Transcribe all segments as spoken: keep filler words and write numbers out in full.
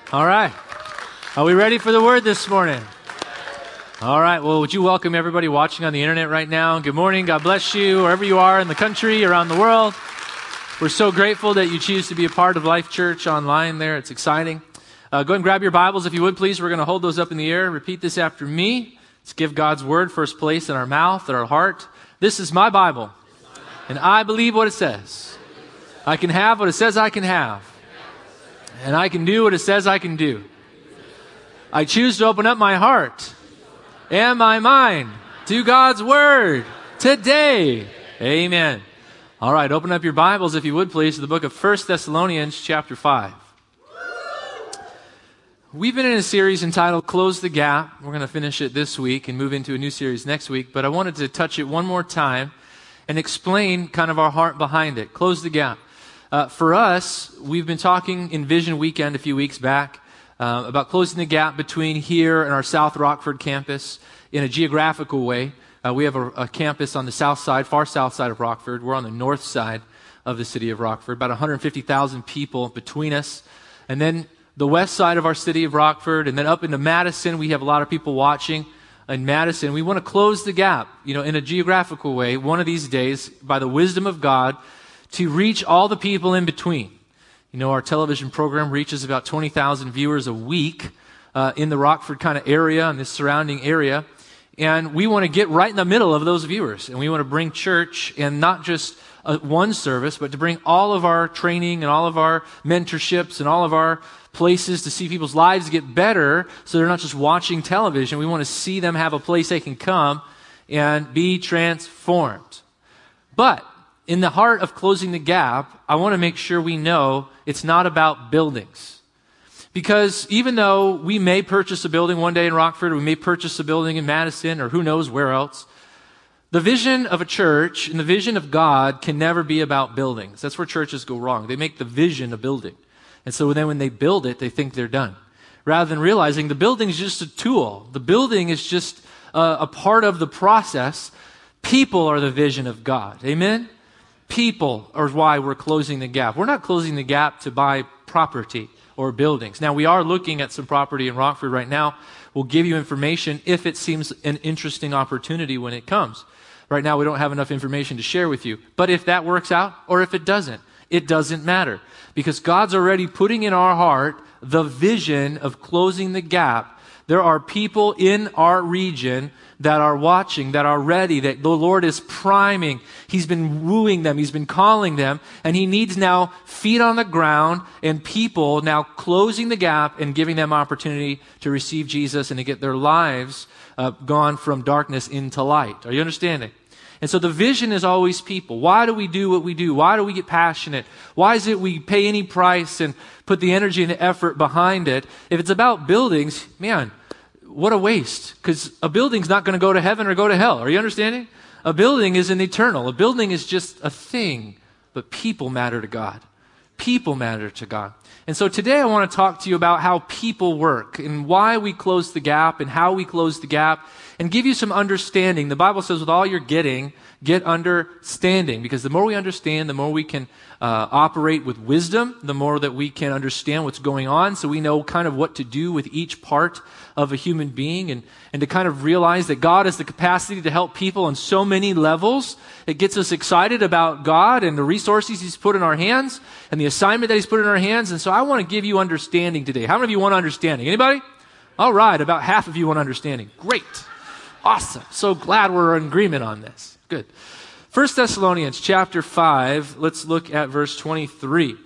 All right. Are we ready for the word this morning? All right. Well, would you welcome everybody watching on the internet right now? Good morning. God bless you, wherever you are in the country, around the world. We're so grateful that you choose to be a part of Life Church online there. It's exciting. Uh, go ahead and grab your Bibles if you would, please. We're going to hold those up in the air. Repeat this after me. Let's give God's word first place in our mouth, in our heart. This is my Bible, and I believe what it says. I can have what it says I can have, and I can do what it says I can do. I choose to open up my heart and my mind to God's word today. Amen. All right, open up your Bibles, if you would, please, to the book of First Thessalonians chapter five. We've been in a series entitled Close the Gap. We're going to finish it this week and move into a new series next week, but I wanted to touch it one more time and explain kind of our heart behind it. Close the gap. Uh, for us, we've been talking in Vision Weekend a few weeks back uh, about closing the gap between here and our South Rockford campus in a geographical way. Uh, we have a, a campus on the south side, far south side of Rockford. We're on the north side of the city of Rockford, about one hundred fifty thousand people between us. And then the west side of our city of Rockford, and then up into Madison, we have a lot of people watching in Madison. We want to close the gap, you know, in a geographical way, one of these days, by the wisdom of God, to reach all the people in between. You know, our television program reaches about twenty thousand viewers a week uh, in the Rockford kind of area and the surrounding area. And we want to get right in the middle of those viewers. And we want to bring church, and not just uh, one service, but to bring all of our training and all of our mentorships and all of our places to see people's lives get better, so they're not just watching television. We want to see them have a place they can come and be transformed. But in the heart of closing the gap, I want to make sure we know it's not about buildings. Because even though we may purchase a building one day in Rockford, or we may purchase a building in Madison, or who knows where else, the vision of a church and the vision of God can never be about buildings. That's where churches go wrong. They make the vision a building. And so then when they build it, they think they're done. Rather than realizing the building is just a tool. The building is just a, a part of the process. People are the vision of God. Amen? People are why we're closing the gap. We're not closing the gap to buy property or buildings. Now, we are looking at some property in Rockford right now. We'll give you information if it seems an interesting opportunity when it comes. Right now, we don't have enough information to share with you. But if that works out, or if it doesn't, it doesn't matter. Because God's already putting in our heart the vision of closing the gap. There are people in our region that are watching, that are ready, that the Lord is priming. He's been wooing them. He's been calling them. And He needs now feet on the ground and people now closing the gap and giving them opportunity to receive Jesus and to get their lives uh, gone from darkness into light. Are you understanding? And so the vision is always people. Why do we do what we do? Why do we get passionate? Why is it we pay any price and put the energy and the effort behind it? If it's about buildings, man, what a waste. Because a building's not going to go to heaven or go to hell. Are you understanding? A building is an eternal. A building is just a thing. But people matter to God. People matter to God. And so today I want to talk to you about how people work and why we close the gap and how we close the gap and give you some understanding. The Bible says with all you're getting, get understanding. Because the more we understand, the more we can uh, operate with wisdom, the more that we can understand what's going on, so we know kind of what to do with each part of a human being, and, and to kind of realize that God has the capacity to help people on so many levels. It gets us excited about God and the resources He's put in our hands and the assignment that He's put in our hands. And so I want to give you understanding today. How many of you want understanding? Anybody? All right, about half of you want understanding. Great. Awesome. So glad we're in agreement on this. Good. First Thessalonians chapter five, let's look at verse twenty-three.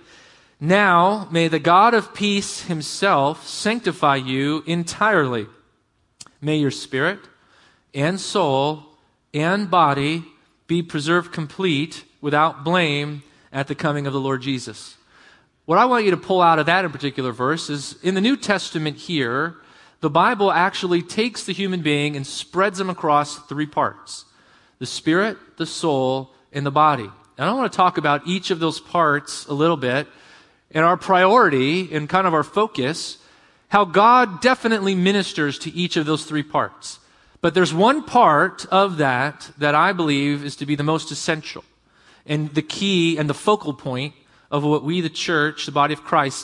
Now may the God of peace Himself sanctify you entirely. May your spirit and soul and body be preserved complete without blame at the coming of the Lord Jesus. What I want you to pull out of that in particular verse is in the New Testament here, the Bible actually takes the human being and spreads them across three parts: the spirit, the soul, and the body. And I want to talk about each of those parts a little bit, and our priority and kind of our focus, how God definitely ministers to each of those three parts. But there's one part of that that I believe is to be the most essential and the key and the focal point of what we, the church, the body of Christ,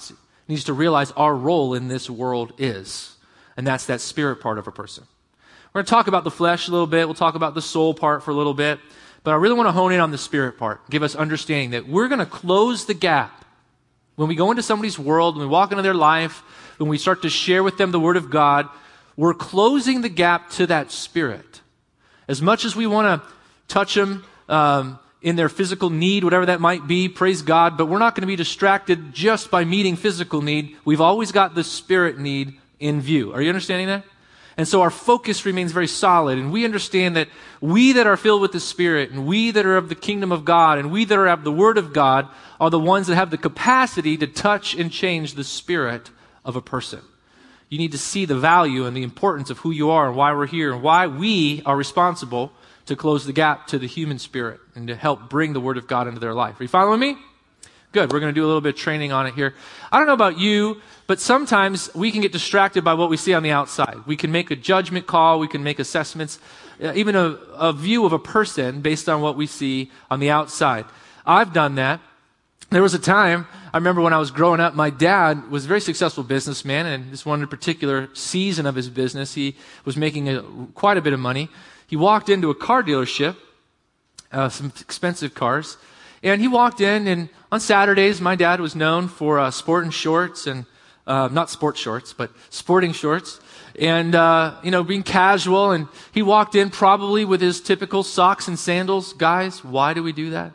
needs to realize our role in this world is. And that's that spirit part of a person. We're going to talk about the flesh a little bit. We'll talk about the soul part for a little bit. But I really want to hone in on the spirit part, give us understanding that we're going to close the gap. When we go into somebody's world, when we walk into their life, when we start to share with them the Word of God, we're closing the gap to that spirit. As much as we want to touch them um, in their physical need, whatever that might be, praise God, but we're not going to be distracted just by meeting physical need. We've always got the spirit need in view. Are you understanding that? And so our focus remains very solid, and we understand that we that are filled with the Spirit, and we that are of the kingdom of God, and we that are of the Word of God, are the ones that have the capacity to touch and change the spirit of a person. You need to see the value and the importance of who you are and why we're here and why we are responsible to close the gap to the human spirit and to help bring the Word of God into their life. Are you following me? Good. We're going to do a little bit of training on it here. I don't know about you, but sometimes we can get distracted by what we see on the outside. We can make a judgment call. We can make assessments, uh, even a, a view of a person based on what we see on the outside. I've done that. There was a time, I remember when I was growing up, my dad was a very successful businessman, and this one particular season of his business, he was making a, quite a bit of money. He walked into a car dealership, uh, some expensive cars, and he walked in, and on Saturdays, my dad was known for uh, sporting shorts, and uh, not sports shorts, but sporting shorts, and, uh, you know, being casual, and he walked in probably with his typical socks and sandals. Guys, why do we do that?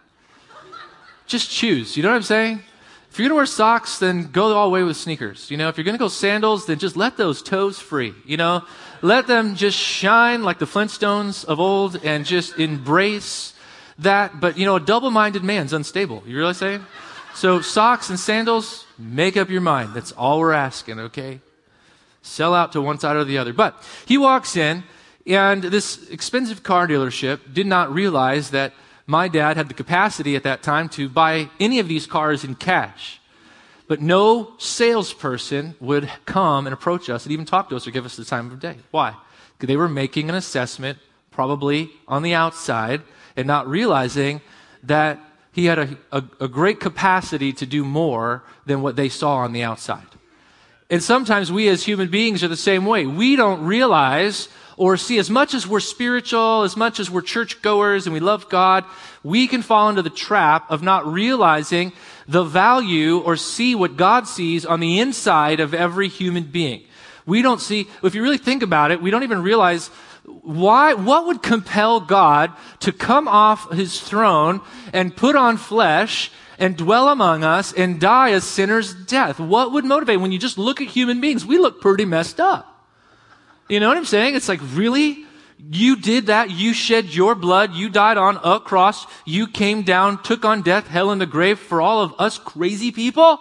Just choose. You know what I'm saying? If you're going to wear socks, then go all the way with sneakers. You know, if you're going to go sandals, then just let those toes free. You know, let them just shine like the Flintstones of old and just embrace that. But, you know, a double-minded man's unstable. You really saying? So socks and sandals, make up your mind. That's all we're asking, okay? Sell out to one side or the other. But he walks in, and this expensive car dealership did not realize that my dad had the capacity at that time to buy any of these cars in cash. But no salesperson would come and approach us and even talk to us or give us the time of day. Why? Because they were making an assessment, probably on the outside, and not realizing that he had a, a, a great capacity to do more than what they saw on the outside. And sometimes we as human beings are the same way. We don't realize or see, as much as we're spiritual, as much as we're churchgoers and we love God, we can fall into the trap of not realizing the value or see what God sees on the inside of every human being. We don't see, if you really think about it, we don't even realize why, what would compel God to come off his throne and put on flesh and dwell among us and die a sinner's death? What would motivate? When you just look at human beings, we look pretty messed up. You know what I'm saying? It's like, really? You did that? You shed your blood? You died on a cross? You came down, took on death, hell, and the grave for all of us crazy people?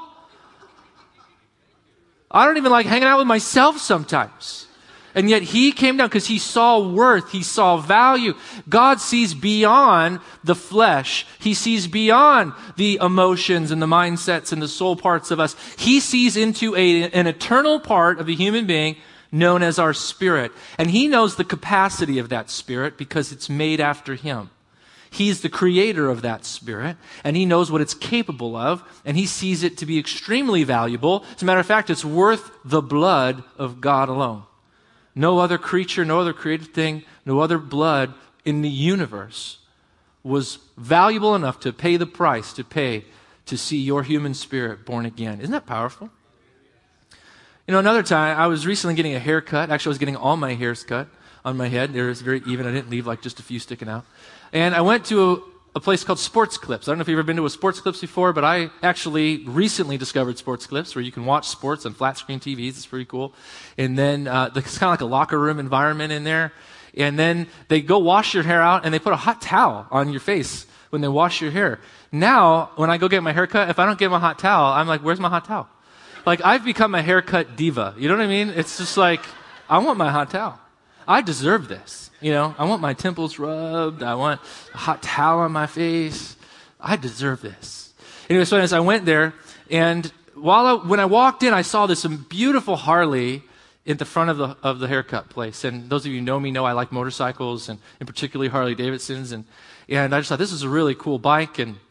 I don't even like hanging out with myself sometimes. And yet he came down because he saw worth. He saw value. God sees beyond the flesh. He sees beyond the emotions and the mindsets and the soul parts of us. He sees into a, an eternal part of the human being known as our spirit. And he knows the capacity of that spirit because it's made after him. He's the creator of that spirit, and he knows what it's capable of, and he sees it to be extremely valuable. As a matter of fact, it's worth the blood of God alone. No other creature, no other created thing, no other blood in the universe was valuable enough to pay the price to pay to see your human spirit born again. Isn't that powerful? You know, another time, I was recently getting a haircut. Actually, I was getting all my hairs cut on my head. It was very even. I didn't leave like just a few sticking out. And I went to a, a place called Sports Clips. I don't know if you've ever been to a Sports Clips before, but I actually recently discovered Sports Clips where you can watch sports on flat screen T Vs. It's pretty cool. And then uh, it's kind of like a locker room environment in there. And then they go wash your hair out, and they put a hot towel on your face when they wash your hair. Now, when I go get my haircut, if I don't get my hot towel, I'm like, where's my hot towel? Like, I've become a haircut diva. You know what I mean? It's just like, I want my hot towel. I deserve this. You know, I want my temples rubbed. I want a hot towel on my face. I deserve this. Anyway, so as I went there, and while I, when I walked in, I saw this beautiful Harley in the front of the of the haircut place. And those of you who know me know I like motorcycles, and, and particularly Harley Davidsons. And, and I just thought, this is a really cool bike. And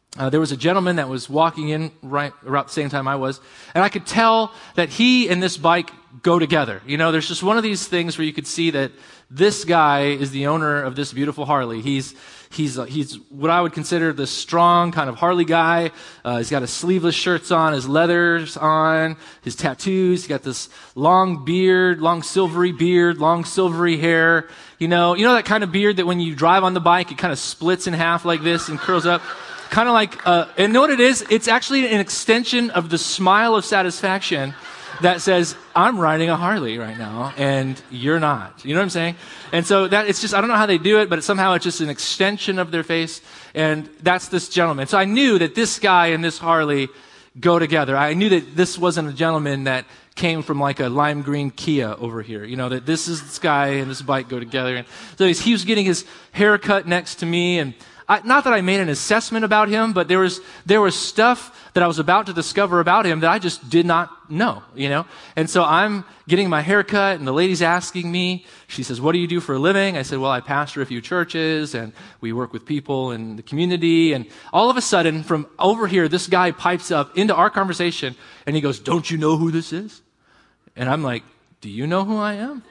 Uh, there was a gentleman that was walking in right around the same time I was, and I could tell that he and this bike go together. You know, there's just one of these things where you could see that this guy is the owner of this beautiful Harley. He's he's uh, he's what I would consider the strong kind of Harley guy. Uh, he's got his sleeveless shirts on, his leathers on, his tattoos. He's got this long beard, long silvery beard, long silvery hair. You know, you know that kind of beard that when you drive on the bike, it kind of splits in half like this and curls up. Kind of like, uh, and know what it is? It's actually an extension of the smile of satisfaction that says, I'm riding a Harley right now, and you're not. You know what I'm saying? And so that it's just, I don't know how they do it, but it's somehow it's just an extension of their face, and that's this gentleman. So I knew that this guy and this Harley go together. I knew that this wasn't a gentleman that came from like a lime green Kia over here. You know, that this is this guy and this bike go together. And so he's, he was getting his haircut next to me, and I, not that I made an assessment about him, but there was there was stuff that I was about to discover about him that I just did not know, you know? And so I'm getting my haircut, and the lady's asking me, she says, what do you do for a living? I said, well, I pastor a few churches, and we work with people in the community. And all of a sudden, from over here, this guy pipes up into our conversation, and he goes, don't you know who this is? And I'm like, do you know who I am?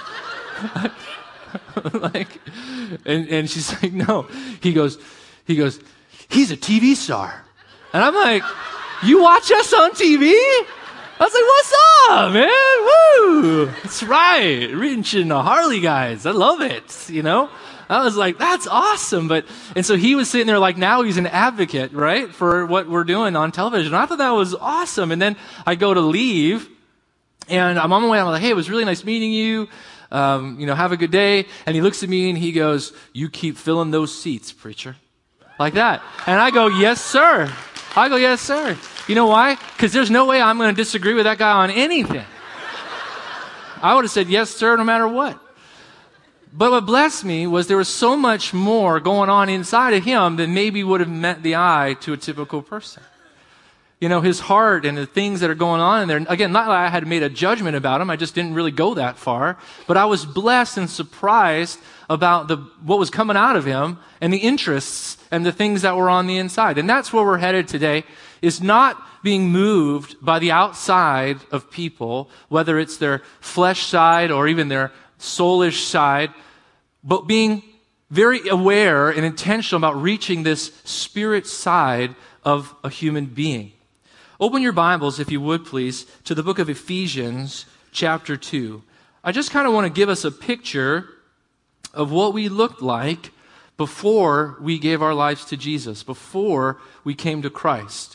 like, and, and she's like, no. He goes, he goes, he's a T V star. And I'm like, you watch us on T V? I was like, what's up, man? Woo! That's right. Reaching the Harley guys. I love it, you know? I was like, that's awesome. But, and so he was sitting there like, now he's an advocate, right? For what we're doing on television. I thought that was awesome. And then I go to leave, and I'm on my way. I'm like, hey, it was really nice meeting you. Um, you know, have a good day. And he looks at me and he goes, you keep filling those seats, preacher. Like that. And I go, yes, sir. I go, yes, sir. You know why? Because there's no way I'm going to disagree with that guy on anything. I would have said, yes, sir, no matter what. But what blessed me was there was so much more going on inside of him than maybe would have met the eye to a typical person. You know, his heart and the things that are going on in there. Again, not that I had made a judgment about him. I just didn't really go that far. But I was blessed and surprised about the what was coming out of him and the interests and the things that were on the inside. And that's where we're headed today, is not being moved by the outside of people, whether it's their flesh side or even their soulish side, but being very aware and intentional about reaching this spirit side of a human being. Open your Bibles, if you would please, to the book of Ephesians, chapter two. I just kind of want to give us a picture of what we looked like before we gave our lives to Jesus, before we came to Christ.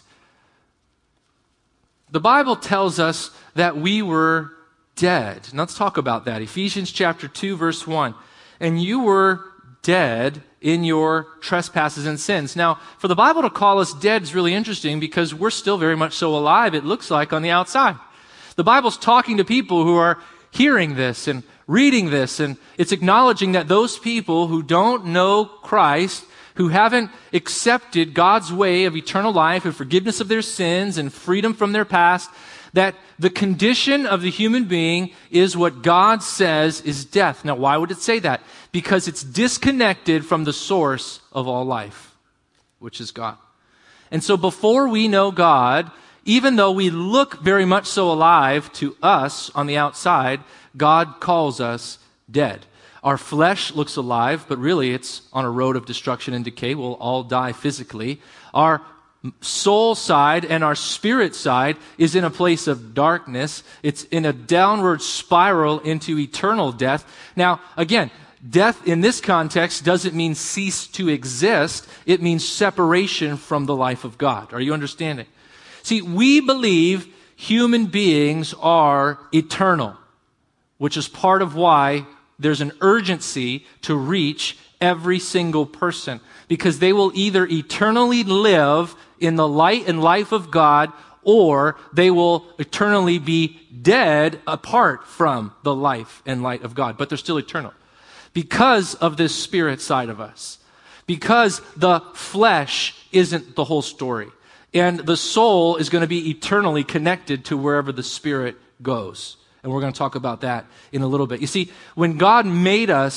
The Bible tells us that we were dead. Now let's talk about that. Ephesians chapter two, verse one. And you were dead in your trespasses and sins. Now, for the Bible to call us dead is really interesting because we're still very much so alive, it looks like, on the outside. The Bible's talking to people who are hearing this and reading this, and it's acknowledging that those people who don't know Christ, who haven't accepted God's way of eternal life and forgiveness of their sins and freedom from their past, that the condition of the human being is what God says is death. Now, why would it say that? Because it's disconnected from the source of all life, which is God. And so before we know God, even though we look very much so alive to us on the outside, God calls us dead. Our flesh looks alive, but really it's on a road of destruction and decay. We'll all die physically. Our soul side and our spirit side is in a place of darkness. It's in a downward spiral into eternal death. Now, again, death in this context doesn't mean cease to exist. It means separation from the life of God. Are you understanding? See, we believe human beings are eternal, which is part of why there's an urgency to reach every single person, because they will either eternally live in the light and life of God, or they will eternally be dead apart from the life and light of God. But they're still eternal because of this spirit side of us, because the flesh isn't the whole story, and the soul is going to be eternally connected to wherever the spirit goes. And we're going to talk about that in a little bit. You see, when God made us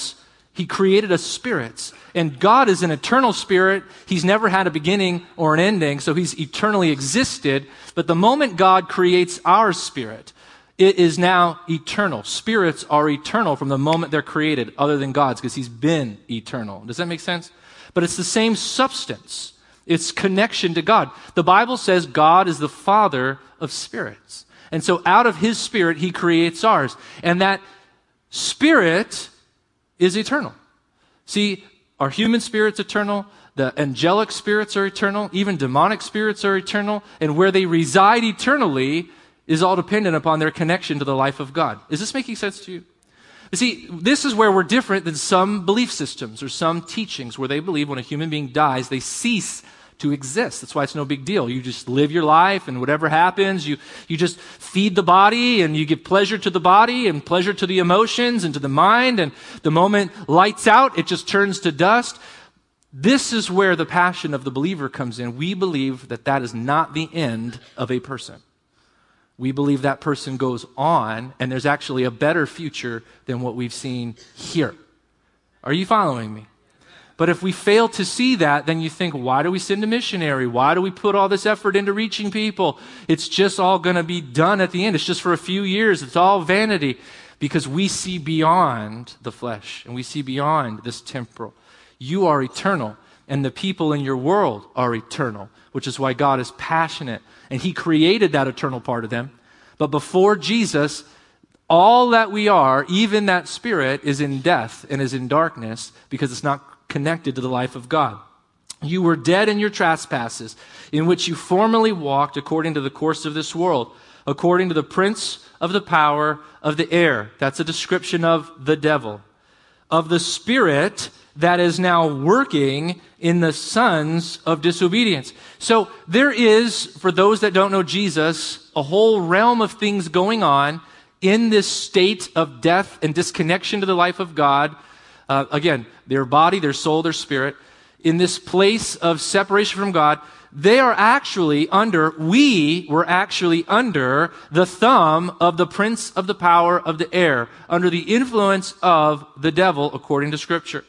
He created us spirits. And God is an eternal spirit. He's never had a beginning or an ending, so he's eternally existed. But the moment God creates our spirit, it is now eternal. Spirits are eternal from the moment they're created, other than God's, because he's been eternal. Does that make sense? But it's the same substance. It's connection to God. The Bible says God is the Father of spirits. And so out of his spirit, he creates ours. And that spirit is eternal. See, our human spirit's eternal. The angelic spirits are eternal. Even demonic spirits are eternal. And where they reside eternally is all dependent upon their connection to the life of God. Is this making sense to you? You see, this is where we're different than some belief systems or some teachings where they believe when a human being dies, they cease to exist. That's why it's no big deal. You just live your life, and whatever happens, you, you just feed the body, and you give pleasure to the body and pleasure to the emotions and to the mind, and the moment lights out, it just turns to dust. This is where the passion of the believer comes in. We believe that that is not the end of a person. We believe that person goes on, and there's actually a better future than what we've seen here. Are you following me? But if we fail to see that, then you think, why do we send a missionary? Why do we put all this effort into reaching people? It's just all going to be done at the end. It's just for a few years. It's all vanity. Because we see beyond the flesh, and we see beyond this temporal. You are eternal, and the people in your world are eternal, which is why God is passionate. And he created that eternal part of them. But before Jesus, all that we are, even that spirit, is in death and is in darkness because it's not connected to the life of God. You were dead in your trespasses, in which you formerly walked according to the course of this world, according to the prince of the power of the air. That's a description of the devil, of the spirit that is now working in the sons of disobedience. So there is, for those that don't know Jesus, a whole realm of things going on in this state of death and disconnection to the life of God. Uh, again, their body, their soul, their spirit, in this place of separation from God, they are actually under, we were actually under the thumb of the prince of the power of the air, under the influence of the devil, according to Scripture.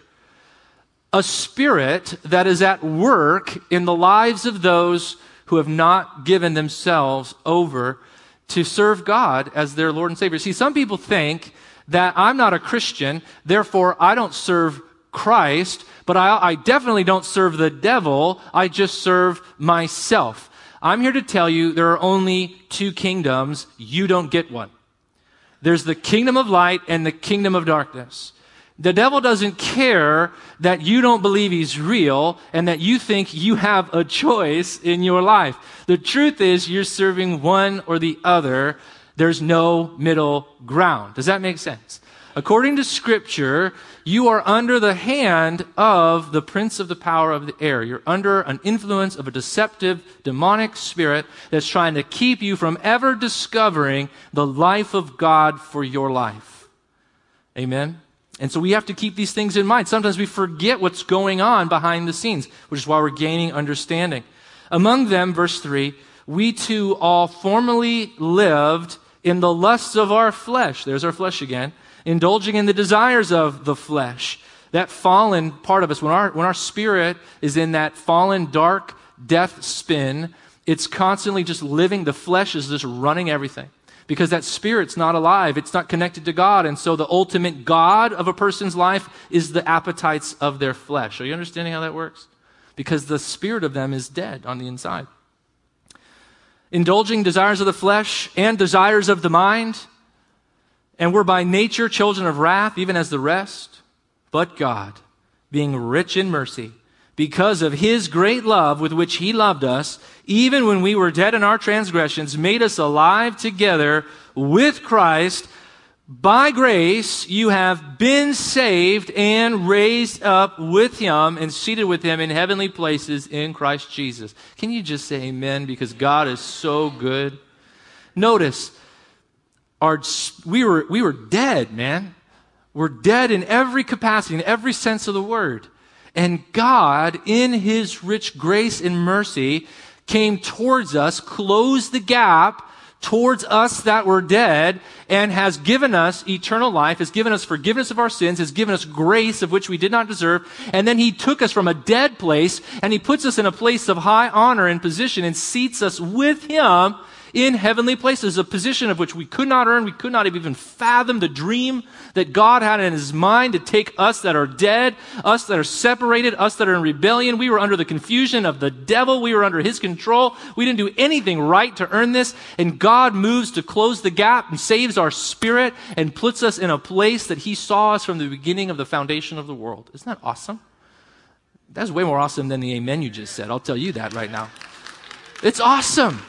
A spirit that is at work in the lives of those who have not given themselves over to serve God as their Lord and Savior. See, some people think that I'm not a Christian, therefore I don't serve Christ, but I, I definitely don't serve the devil, I just serve myself. I'm here to tell you there are only two kingdoms, you don't get one. There's the kingdom of light and the kingdom of darkness. The devil doesn't care that you don't believe he's real and that you think you have a choice in your life. The truth is you're serving one or the other. There's no middle ground. Does that make sense? According to Scripture, you are under the hand of the prince of the power of the air. You're under an influence of a deceptive, demonic spirit that's trying to keep you from ever discovering the life of God for your life. Amen? And so we have to keep these things in mind. Sometimes we forget what's going on behind the scenes, which is why we're gaining understanding. Among them, verse three, we too all formerly lived in the lusts of our flesh. There's our flesh again. Indulging in the desires of the flesh. That fallen part of us, when our, when our spirit is in that fallen, dark, death spin, it's constantly just living. The flesh is just running everything. Because that spirit's not alive. It's not connected to God. And so the ultimate God of a person's life is the appetites of their flesh. Are you understanding how that works? Because the spirit of them is dead on the inside. Indulging desires of the flesh and desires of the mind. And we're by nature children of wrath, even as the rest. But God, being rich in mercy, because of his great love with which he loved us, even when we were dead in our transgressions, made us alive together with Christ. By grace you have been saved and raised up with him and seated with him in heavenly places in Christ Jesus. Can you just say amen? Because God is so good. Notice, our, we were, we were dead, man. We're dead in every capacity, in every sense of the word. And God, in his rich grace and mercy, came towards us, closed the gap towards us that were dead, and has given us eternal life, has given us forgiveness of our sins, has given us grace of which we did not deserve. And then he took us from a dead place and he puts us in a place of high honor and position and seats us with him in heavenly places, a position of which we could not earn. We could not have even fathomed the dream that God had in his mind to take us that are dead, us that are separated, us that are in rebellion. We were under the confusion of the devil. We were under his control. We didn't do anything right to earn this. And God moves to close the gap and saves our spirit and puts us in a place that he saw us from the beginning of the foundation of the world. Isn't that awesome? That's way more awesome than the amen you just said. I'll tell you that right now. It's awesome.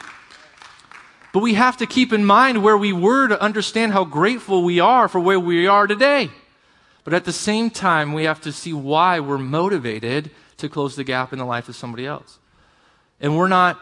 But we have to keep in mind where we were to understand how grateful we are for where we are today. But at the same time, we have to see why we're motivated to close the gap in the life of somebody else. And we're not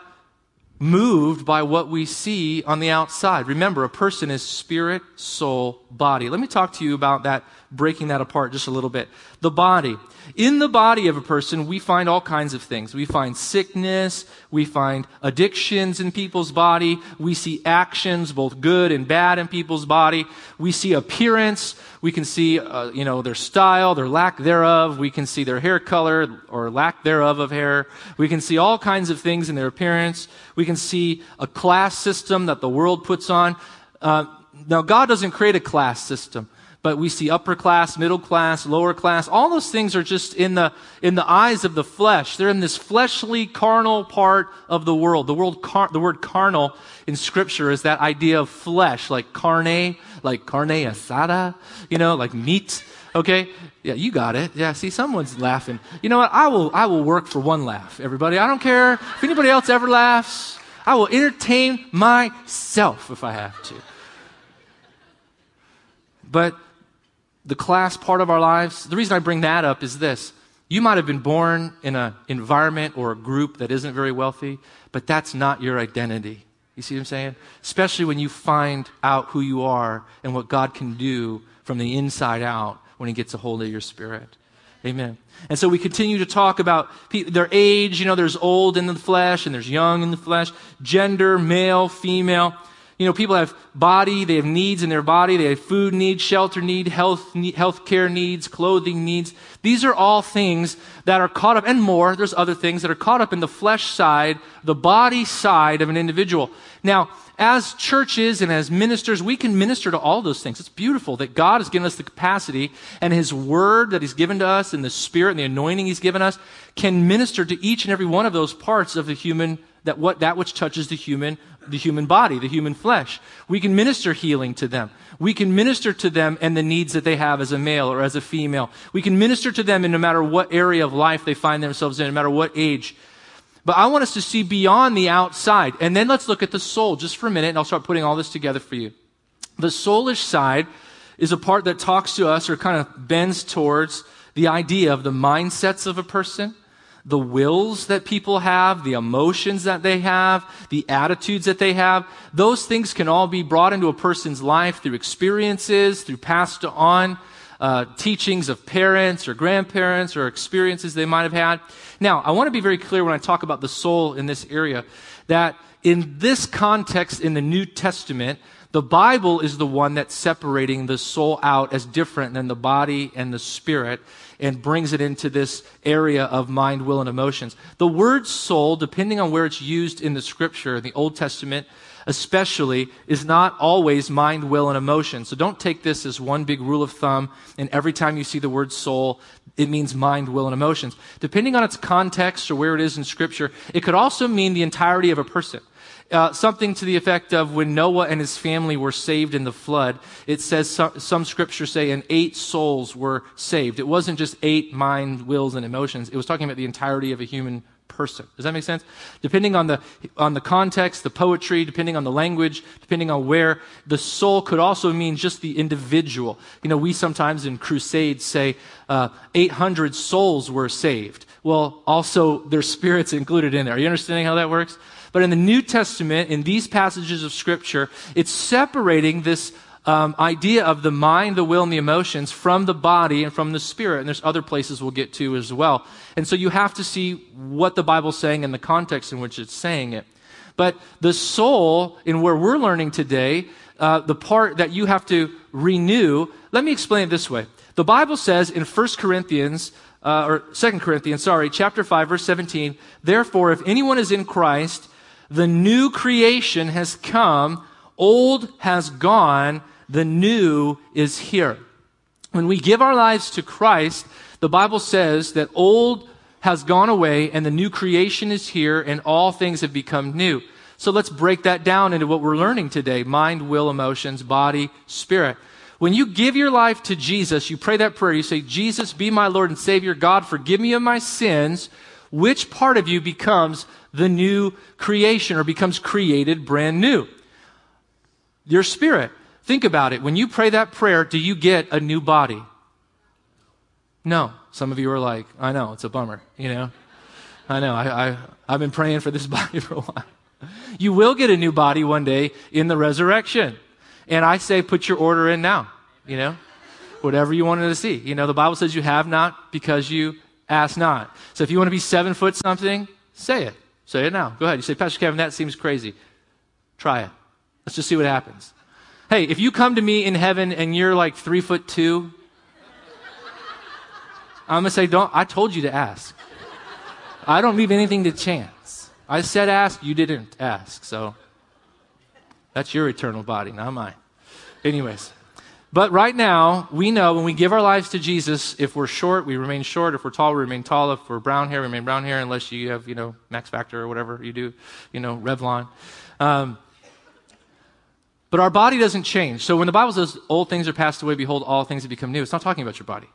moved by what we see on the outside. Remember, a person is spirit, soul, body. Let me talk to you about that, breaking that apart just a little bit. The body. In the body of a person, we find all kinds of things. We find sickness, we find addictions in people's body, we see actions, both good and bad, in people's body. We see appearance, we can see, uh, you know, their style, their lack thereof. We can see their hair color or lack thereof of hair. We can see all kinds of things in their appearance. We can see a class system that the world puts on. Uh, now, God doesn't create a class system. But we see upper class, middle class, lower class. All those things are just in the in the eyes of the flesh. They're in this fleshly, carnal part of the world. The world, car, the word carnal in Scripture is that idea of flesh, like carne, like carne asada, you know, like meat. Okay, yeah, you got it. Yeah, see, someone's laughing. You know what? I will I will work for one laugh. Everybody, I don't care if anybody else ever laughs. I will entertain myself if I have to. But the class part of our lives, the reason I bring that up is this. You might have been born in an environment or a group that isn't very wealthy, but that's not your identity. You see what I'm saying? Especially when you find out who you are and what God can do from the inside out when he gets a hold of your spirit. Amen. And so we continue to talk about pe- their age. You know, there's old in the flesh and there's young in the flesh. Gender, male, female. You know, people have body, they have needs in their body, they have food needs, shelter need, health need, health care needs, clothing needs. These are all things that are caught up, and more, there's other things that are caught up in the flesh side, the body side of an individual. Now, as churches and as ministers, we can minister to all those things. It's beautiful that God has given us the capacity, and his word that he's given to us, and the spirit and the anointing he's given us, can minister to each and every one of those parts of the human, that what that which touches the human the human body, the human flesh. We can minister healing to them. We can minister to them and the needs that they have as a male or as a female. We can minister to them in no matter what area of life they find themselves in, no matter what age. But I want us to see beyond the outside. And then let's look at the soul just for a minute, and I'll start putting all this together for you. The soulish side is a part that talks to us or kind of bends towards the idea of the mindsets of a person, the wills that people have, the emotions that they have, the attitudes that they have. Those things can all be brought into a person's life through experiences, through passed on uh, teachings of parents or grandparents or experiences they might have had. Now, I want to be very clear when I talk about the soul in this area, that in this context in the New Testament, the Bible is the one that's separating the soul out as different than the body and the spirit and brings it into this area of mind, will, and emotions. The word soul, depending on where it's used in the Scripture, in the Old Testament especially, is not always mind, will, and emotion. So don't take this as one big rule of thumb, and every time you see the word soul, it means mind, will, and emotions. Depending on its context or where it is in Scripture, it could also mean the entirety of a person. Uh, something to the effect of when Noah and his family were saved in the flood, it says some, some scriptures say and eight souls were saved. It wasn't just eight mind, wills, and emotions. It was talking about the entirety of a human person. Does that make sense? Depending on the on the context, the poetry, depending on the language, depending on where, the soul could also mean just the individual. You know, we sometimes in crusades say uh, eight hundred souls were saved. Well, also there's spirits included in there. Are you understanding how that works? But in the New Testament, in these passages of Scripture, it's separating this um, idea of the mind, the will, and the emotions from the body and from the spirit. And there's other places we'll get to as well. And so you have to see what the Bible's saying and the context in which it's saying it. But the soul, in where we're learning today, uh, the part that you have to renew, let me explain it this way. The Bible says in First Corinthians, uh, or Second Corinthians, sorry, chapter five, verse seventeen, therefore, if anyone is in Christ, the new creation has come, old has gone, the new is here. When we give our lives to Christ, the Bible says that old has gone away and the new creation is here and all things have become new. So let's break that down into what we're learning today. Mind, will, emotions, body, spirit. When you give your life to Jesus, you pray that prayer, you say, Jesus, be my Lord and Savior. God, forgive me of my sins. Which part of you becomes the new creation or becomes created brand new? Your spirit. Think about it. When you pray that prayer, do you get a new body? No. Some of you are like, I know, it's a bummer, you know. I know, I, I, I've been praying for this body for a while. You will get a new body one day in the resurrection. And I say, put your order in now, you know, whatever you wanted to see. You know, the Bible says you have not because you ask not. So if you want to be seven foot something, say it. Say it now. Go ahead. You say, Pastor Kevin, that seems crazy. Try it. Let's just see what happens. Hey, if you come to me in heaven and you're like three foot two, I'm going to say, don't, I told you to ask. I don't leave anything to chance. I said ask, you didn't ask. So that's your eternal body, not mine. Anyways, but right now, we know when we give our lives to Jesus, if we're short, we remain short. If we're tall, we remain tall. If we're brown hair, we remain brown hair, unless you have, you know, Max Factor or whatever you do, you know, Revlon. Um, but our body doesn't change. So when the Bible says, old things are passed away, behold, all things have become new, it's not talking about your body.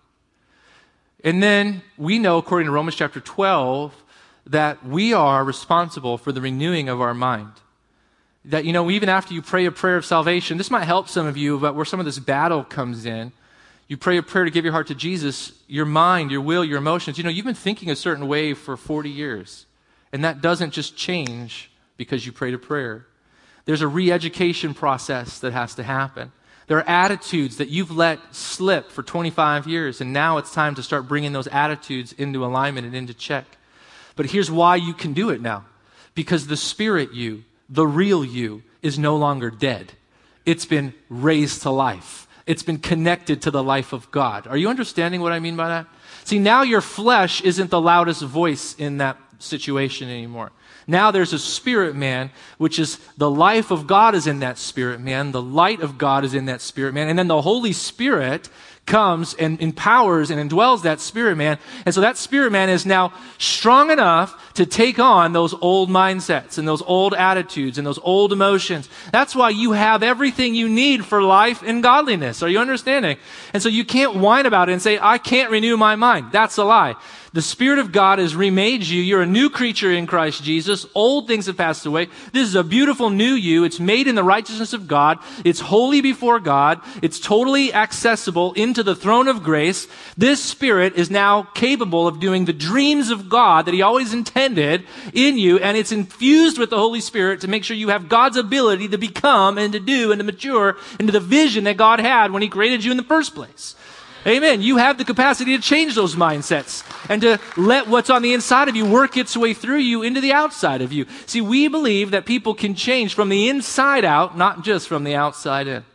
And then we know, according to Romans chapter twelve, that we are responsible for the renewing of our mind. That, you know, even after you pray a prayer of salvation, this might help some of you, but where some of this battle comes in, you pray a prayer to give your heart to Jesus, your mind, your will, your emotions, you know, you've been thinking a certain way for forty years. And that doesn't just change because you prayed a prayer. There's a re-education process that has to happen. There are attitudes that you've let slip for twenty-five years, and now it's time to start bringing those attitudes into alignment and into check. But here's why you can do it now. Because the spirit you, the real you, is no longer dead. It's been raised to life. It's been connected to the life of God. Are you understanding what I mean by that? See, now your flesh isn't the loudest voice in that situation anymore. Now there's a spirit man, which is the life of God is in that spirit man. The light of God is in that spirit man. And then the Holy Spirit comes and empowers and indwells that spirit man. And so that spirit man is now strong enough to take on those old mindsets and those old attitudes and those old emotions. That's why you have everything you need for life and godliness. Are you understanding? And so you can't whine about it and say, I can't renew my mind. That's a lie. The Spirit of God has remade you. You're a new creature in Christ Jesus. Old things have passed away. This is a beautiful new you. It's made in the righteousness of God. It's holy before God. It's totally accessible into the throne of grace. This Spirit is now capable of doing the dreams of God that He always intended in you, and it's infused with the Holy Spirit to make sure you have God's ability to become and to do and to mature into the vision that God had when He created you in the first place. Amen. You have the capacity to change those mindsets and to let what's on the inside of you work its way through you into the outside of you. See, we believe that people can change from the inside out, not just from the outside in.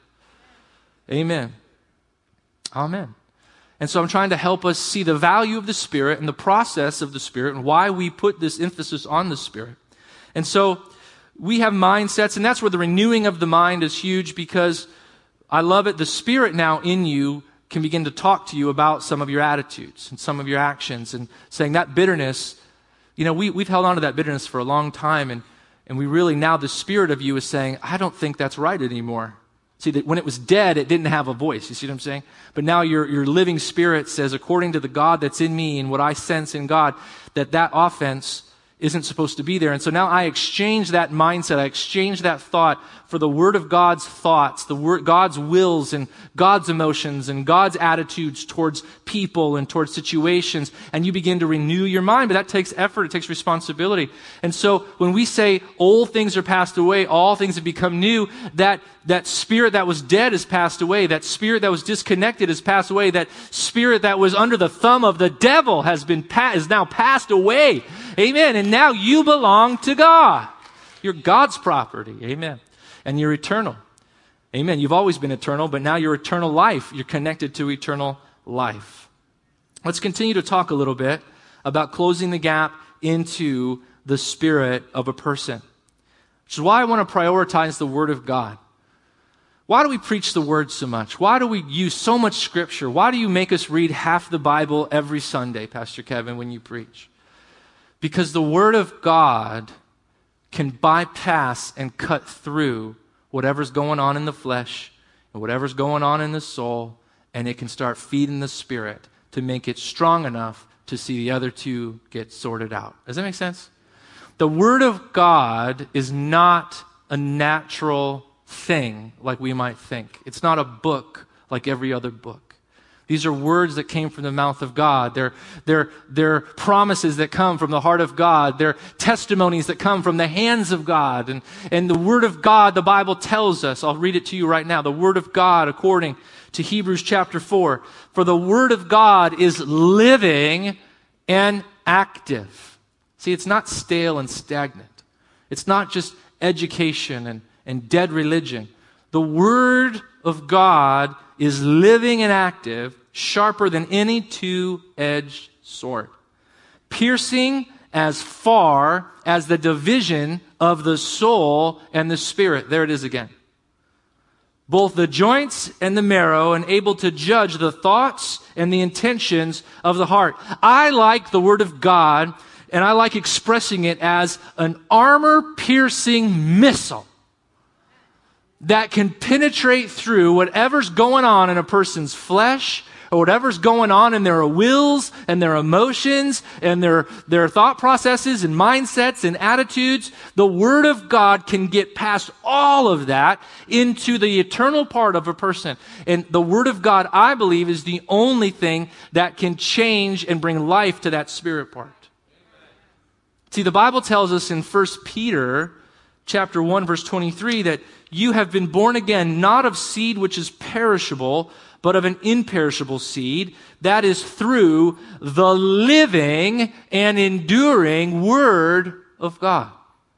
Amen. Amen. And so I'm trying to help us see the value of the Spirit and the process of the Spirit and why we put this emphasis on the Spirit. And so we have mindsets, and that's where the renewing of the mind is huge, because I love it. The Spirit now in you can begin to talk to you about some of your attitudes and some of your actions, and saying that bitterness, you know, we, we've held on to that bitterness for a long time, and, and we really, now the spirit of you is saying, I don't think that's right anymore. See, that when it was dead, it didn't have a voice. You see what I'm saying? But now your, your living spirit says, according to the God that's in me and what I sense in God, that that offense isn't supposed to be there. And so now I exchange that mindset, I exchange that thought for the Word of God's thoughts, the word, God's wills and God's emotions and God's attitudes towards people and towards situations, and you begin to renew your mind. But that takes effort, it takes responsibility. And so when we say old things are passed away, all things have become new, that that spirit that was dead has passed away, that spirit that was disconnected has passed away, that spirit that was under the thumb of the devil has been pa- is now passed away. Amen. And now you belong to God. You're God's property. Amen. And you're eternal. Amen. You've always been eternal, but now you're eternal life. You're connected to eternal life. Let's continue to talk a little bit about closing the gap into the spirit of a person, which is why I want to prioritize the Word of God. Why do we preach the Word so much? Why do we use so much Scripture? Why do you make us read half the Bible every Sunday, Pastor Kevin, when you preach? Because the Word of God can bypass and cut through whatever's going on in the flesh and whatever's going on in the soul, and it can start feeding the spirit to make it strong enough to see the other two get sorted out. Does that make sense? The Word of God is not a natural thing like we might think. It's not a book like every other book. These are words that came from the mouth of God. They're, they're, they're promises that come from the heart of God. They're testimonies that come from the hands of God. And, and the Word of God, the Bible tells us, I'll read it to you right now, the Word of God according to Hebrews chapter four. For the Word of God is living and active. See, it's not stale and stagnant. It's not just education and, and dead religion. The Word of God is living and active, sharper than any two-edged sword, piercing as far as the division of the soul and the spirit. There it is again. Both the joints and the marrow, and able to judge the thoughts and the intentions of the heart. I like the Word of God, and I like expressing it as an armor-piercing missile that can penetrate through whatever's going on in a person's flesh, or whatever's going on in their wills and their emotions and their, their thought processes and mindsets and attitudes. The Word of God can get past all of that into the eternal part of a person. And the Word of God, I believe, is the only thing that can change and bring life to that spirit part. See, the Bible tells us in First Peter chapter one, verse twenty-three, that you have been born again, not of seed which is perishable, but of an imperishable seed, that is through the living and enduring Word of God.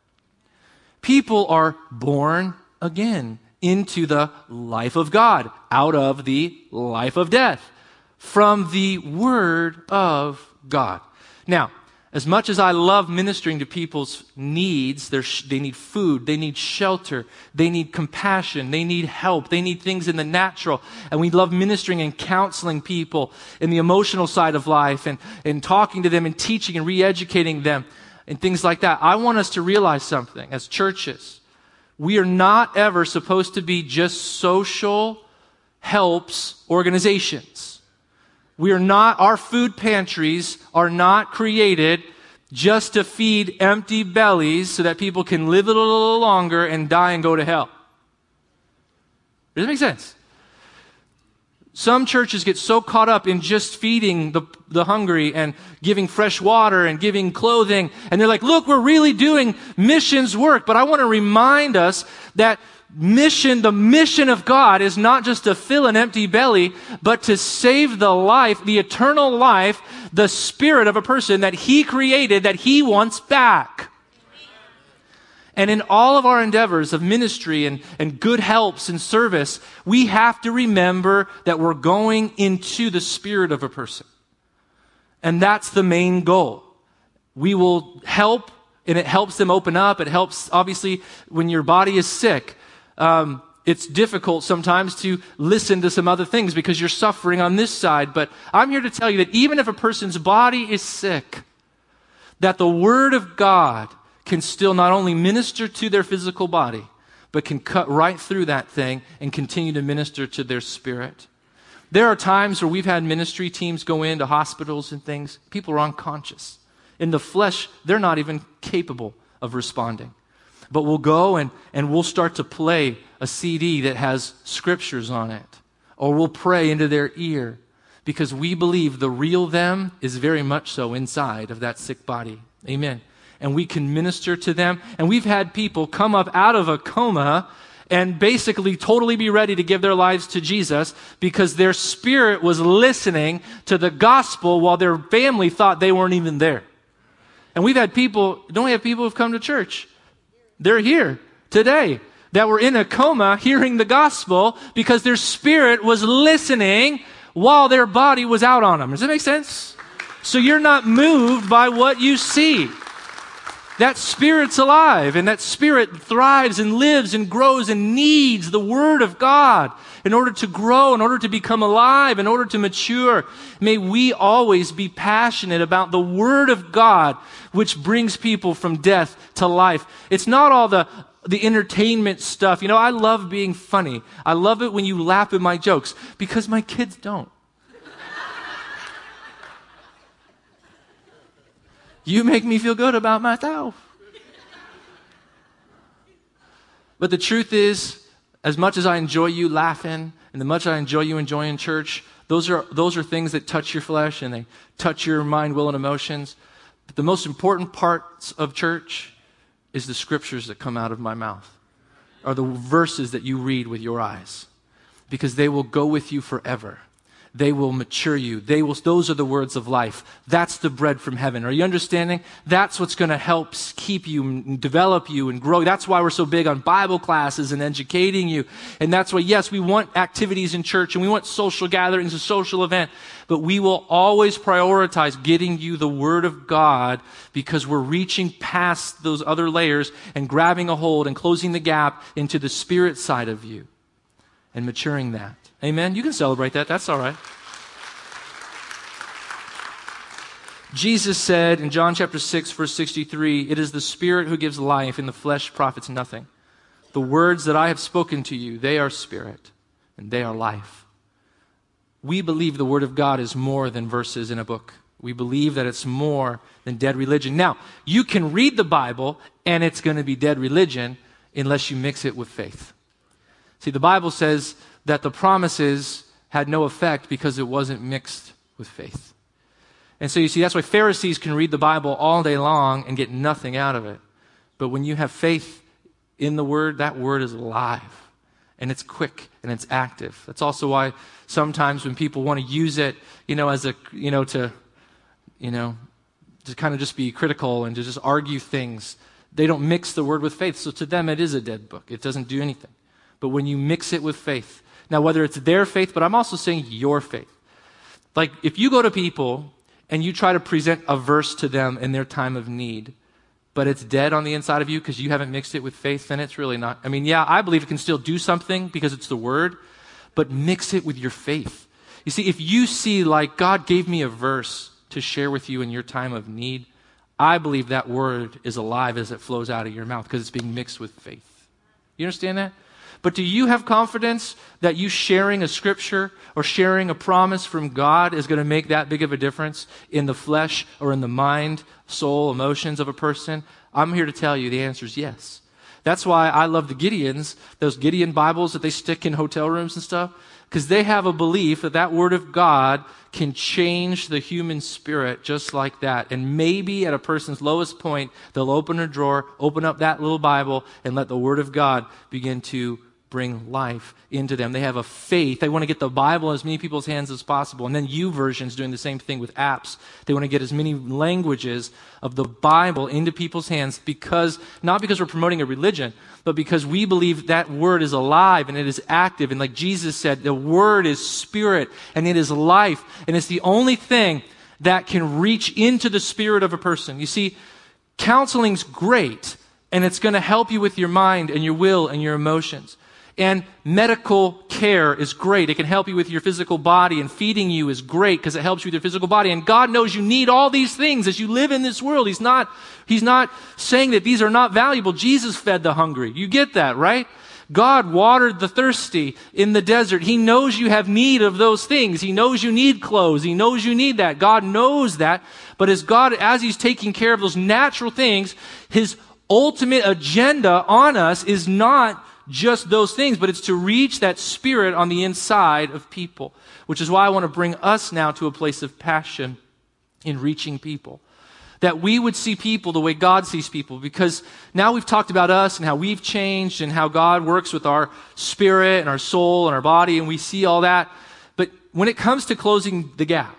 People are born again into the life of God, out of the life of death, from the Word of God. Now, as much as I love ministering to people's needs, they need food, they need shelter, they need compassion, they need help, they need things in the natural. And we love ministering and counseling people in the emotional side of life and, and talking to them and teaching and re-educating them and things like that. I want us to realize something as churches. We are not ever supposed to be just social helps organizations. We are not, our food pantries are not created just to feed empty bellies so that people can live a little longer and die and go to hell. Does that make sense? Some churches get so caught up in just feeding the, the hungry and giving fresh water and giving clothing. And they're like, look, we're really doing missions work. But I want to remind us that mission, the mission of God is not just to fill an empty belly, but to save the life, the eternal life, the spirit of a person that He created, that He wants back. And in all of our endeavors of ministry and, and good helps and service, we have to remember that we're going into the spirit of a person. And that's the main goal. We will help, and it helps them open up. It helps, obviously, when your body is sick. Um, it's difficult sometimes to listen to some other things because you're suffering on this side. But I'm here to tell you that even if a person's body is sick, that the Word of God can still not only minister to their physical body, but can cut right through that thing and continue to minister to their spirit. There are times where we've had ministry teams go into hospitals and things. People are unconscious. In the flesh, they're not even capable of responding. But we'll go and, and we'll start to play a C D that has scriptures on it. Or we'll pray into their ear because we believe the real them is very much so inside of that sick body. Amen. And we can minister to them. And we've had people come up out of a coma and basically totally be ready to give their lives to Jesus because their spirit was listening to the gospel while their family thought they weren't even there. And we've had people, don't we have people who've come to church They're here today that were in a coma hearing the gospel because their spirit was listening while their body was out on them. Does that make sense? So you're not moved by what you see. That spirit's alive, and that spirit thrives and lives and grows and needs the Word of God in order to grow, in order to become alive, in order to mature. May we always be passionate about the Word of God, which brings people from death to life. It's not all the, the entertainment stuff. You know, I love being funny. I love it when you laugh at my jokes, because my kids don't. You make me feel good about myself. But the truth is, as much as I enjoy you laughing, and as much as I enjoy you enjoying church, those are, those are things that touch your flesh and they touch your mind, will, and emotions. But the most important parts of church is the scriptures that come out of my mouth, are the verses that you read with your eyes, because they will go with you forever. They will mature you. They will, those are the words of life. That's the bread from heaven. Are you understanding? That's what's going to help keep you and develop you and grow. That's why we're so big on Bible classes and educating you. And that's why, yes, we want activities in church and we want social gatherings, a social event, but we will always prioritize getting you the Word of God, because we're reaching past those other layers and grabbing a hold and closing the gap into the Spirit side of you and maturing that. Amen? You can celebrate that. That's all right. Jesus said in John chapter six, verse sixty-three, "It is the Spirit who gives life, and the flesh profits nothing. The words that I have spoken to you, they are spirit, and they are life." We believe the Word of God is more than verses in a book. We believe that it's more than dead religion. Now, you can read the Bible, and it's going to be dead religion unless you mix it with faith. See, the Bible says that the promises had no effect because it wasn't mixed with faith. And so you see, that's why Pharisees can read the Bible all day long and get nothing out of it. But when you have faith in the Word, that Word is alive. And it's quick and it's active. That's also why sometimes when people want to use it, you know, as a, you know, to, you know, to kind of just be critical and to just argue things, they don't mix the Word with faith. So to them, it is a dead book. It doesn't do anything. But when you mix it with faith, now whether it's their faith, but I'm also saying your faith. Like if you go to people and you try to present a verse to them in their time of need, but it's dead on the inside of you because you haven't mixed it with faith, then it's really not. I mean, yeah, I believe it can still do something because it's the Word, but mix it with your faith. You see, if you see like God gave me a verse to share with you in your time of need, I believe that word is alive as it flows out of your mouth because it's being mixed with faith. You understand that? But do you have confidence that you sharing a scripture or sharing a promise from God is going to make that big of a difference in the flesh or in the mind, soul, emotions of a person? I'm here to tell you the answer is yes. That's why I love the Gideons, those Gideon Bibles that they stick in hotel rooms and stuff, because they have a belief that that Word of God can change the human spirit just like that. And maybe at a person's lowest point, they'll open a drawer, open up that little Bible, and let the Word of God begin to bring life into them. They have a faith. They want to get the Bible in as many people's hands as possible. And then YouVersion's doing the same thing with apps. They want to get as many languages of the Bible into people's hands because, not because we're promoting a religion, but because we believe that Word is alive and it is active. And like Jesus said, the Word is spirit and it is life. And it's the only thing that can reach into the spirit of a person. You see, counseling's great and it's going to help you with your mind and your will and your emotions. And medical care is great. It can help you with your physical body, and feeding you is great because it helps you with your physical body. And God knows you need all these things as you live in this world. He's not, He's not saying that these are not valuable. Jesus fed the hungry. You get that, right? God watered the thirsty in the desert. He knows you have need of those things. He knows you need clothes. He knows you need that. God knows that. But as God, as He's taking care of those natural things, His ultimate agenda on us is not just those things, but it's to reach that spirit on the inside of people, which is why I want to bring us now to a place of passion in reaching people. That we would see people the way God sees people, because now we've talked about us and how we've changed and how God works with our spirit and our soul and our body, and we see all that. But when it comes to closing the gap,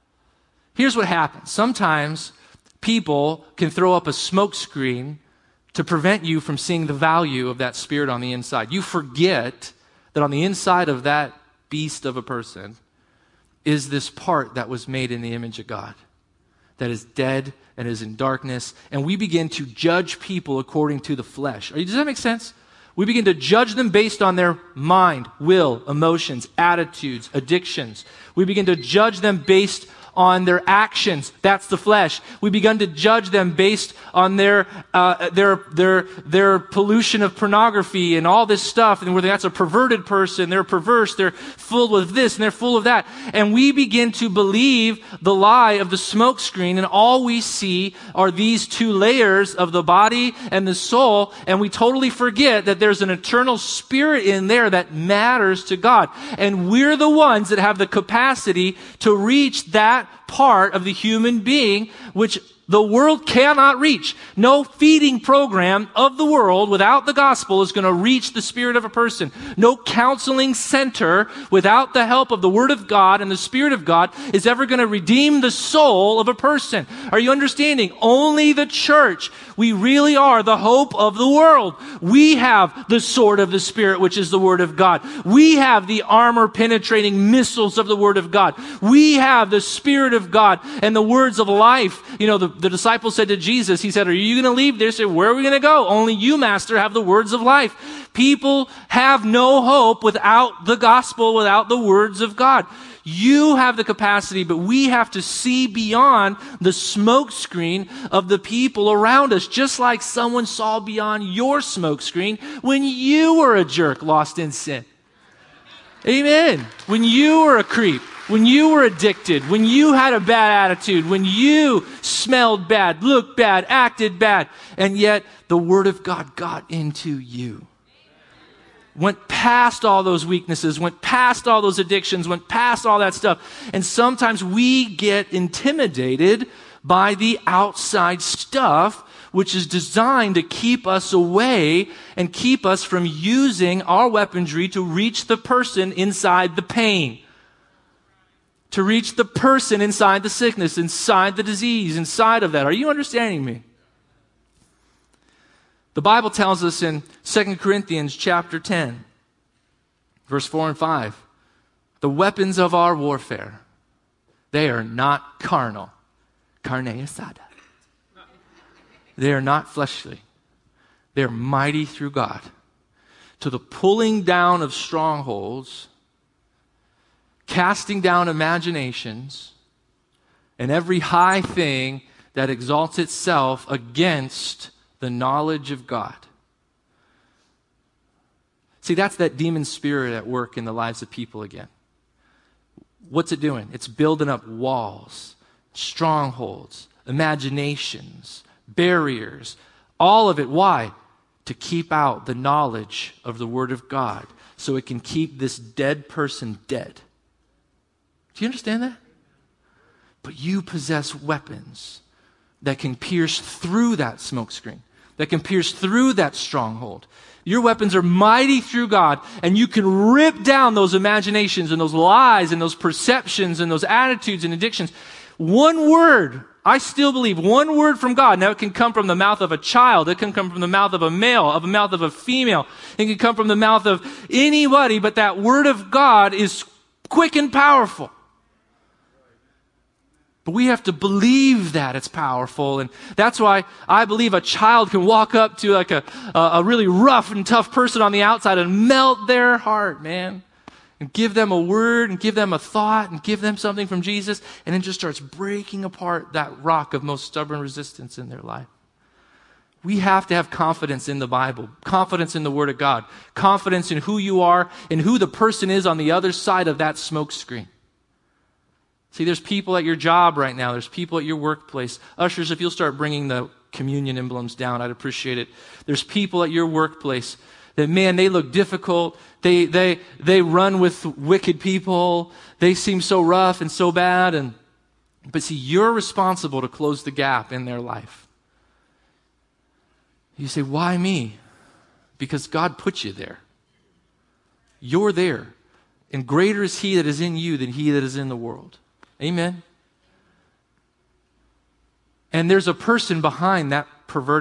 here's what happens. Sometimes people can throw up a smoke screen to prevent you from seeing the value of that spirit on the inside. You forget that on the inside of that beast of a person is this part that was made in the image of God, that is dead and is in darkness, and we begin to judge people according to the flesh. Are you, does that make sense? We begin to judge them based on their mind, will, emotions, attitudes, addictions. We begin to judge them based on their actions. That's the flesh. We begin to judge them based on their uh, their their their pollution of pornography and all this stuff. And whether that's a perverted person, they're perverse, they're full with this and they're full of that. And we begin to believe the lie of the smoke screen, and all we see are these two layers of the body and the soul, and we totally forget that there's an eternal spirit in there that matters to God. And we're the ones that have the capacity to reach that part of the human being which the world cannot reach. No feeding program of the world without the gospel is going to reach the spirit of a person. No counseling center without the help of the Word of God and the Spirit of God is ever going to redeem the soul of a person. Are you understanding? Only the church. We really are the hope of the world. We have the sword of the Spirit, which is the Word of God. We have the armor-penetrating missiles of the Word of God. We have the Spirit of God and the words of life. You know, the, the disciples said to Jesus, he said, are you going to leave? They said, where are we going to go? Only you, Master, have the words of life. People have no hope without the gospel, without the words of God. You have the capacity, but we have to see beyond the smoke screen of the people around us, just like someone saw beyond your smoke screen when you were a jerk lost in sin. Amen. When you were a creep, when you were addicted, when you had a bad attitude, when you smelled bad, looked bad, acted bad, and yet the Word of God got into you. Went past all those weaknesses, went past all those addictions, went past all that stuff. And sometimes we get intimidated by the outside stuff, which is designed to keep us away and keep us from using our weaponry to reach the person inside the pain, to reach the person inside the sickness, inside the disease, inside of that. Are you understanding me? The Bible tells us in Second Corinthians chapter ten, verse four and five, the weapons of our warfare, they are not carnal. Carne asada. They are not fleshly. They are mighty through God to the pulling down of strongholds, casting down imaginations, and every high thing that exalts itself against the knowledge of God. See, that's that demon spirit at work in the lives of people again. What's it doing? It's building up walls, strongholds, imaginations, barriers, all of it. Why? To keep out the knowledge of the Word of God so it can keep this dead person dead. Do you understand that? But you possess weapons that can pierce through that smokescreen, that can pierce through that stronghold. Your weapons are mighty through God, and you can rip down those imaginations and those lies and those perceptions and those attitudes and addictions. One word, I still believe, one word from God. Now, it can come from the mouth of a child. It can come from the mouth of a male, of the mouth of a female. It can come from the mouth of anybody, but that word of God is quick and powerful. But we have to believe that it's powerful. And that's why I believe a child can walk up to like a, a really rough and tough person on the outside and melt their heart, man. And give them a word and give them a thought and give them something from Jesus. And then just starts breaking apart that rock of most stubborn resistance in their life. We have to have confidence in the Bible, confidence in the Word of God, confidence in who you are and who the person is on the other side of that smoke screen. See, there's people at your job right now. There's people at your workplace. Ushers, if you'll start bringing the communion emblems down, I'd appreciate it. There's people at your workplace that, man, they look difficult. They they they run with wicked people. They seem so rough and so bad. And but see, you're responsible to close the gap in their life. You say, why me? Because God put you there. You're there. And greater is He that is in you than he that is in the world. Amen. And there's a person behind that perverted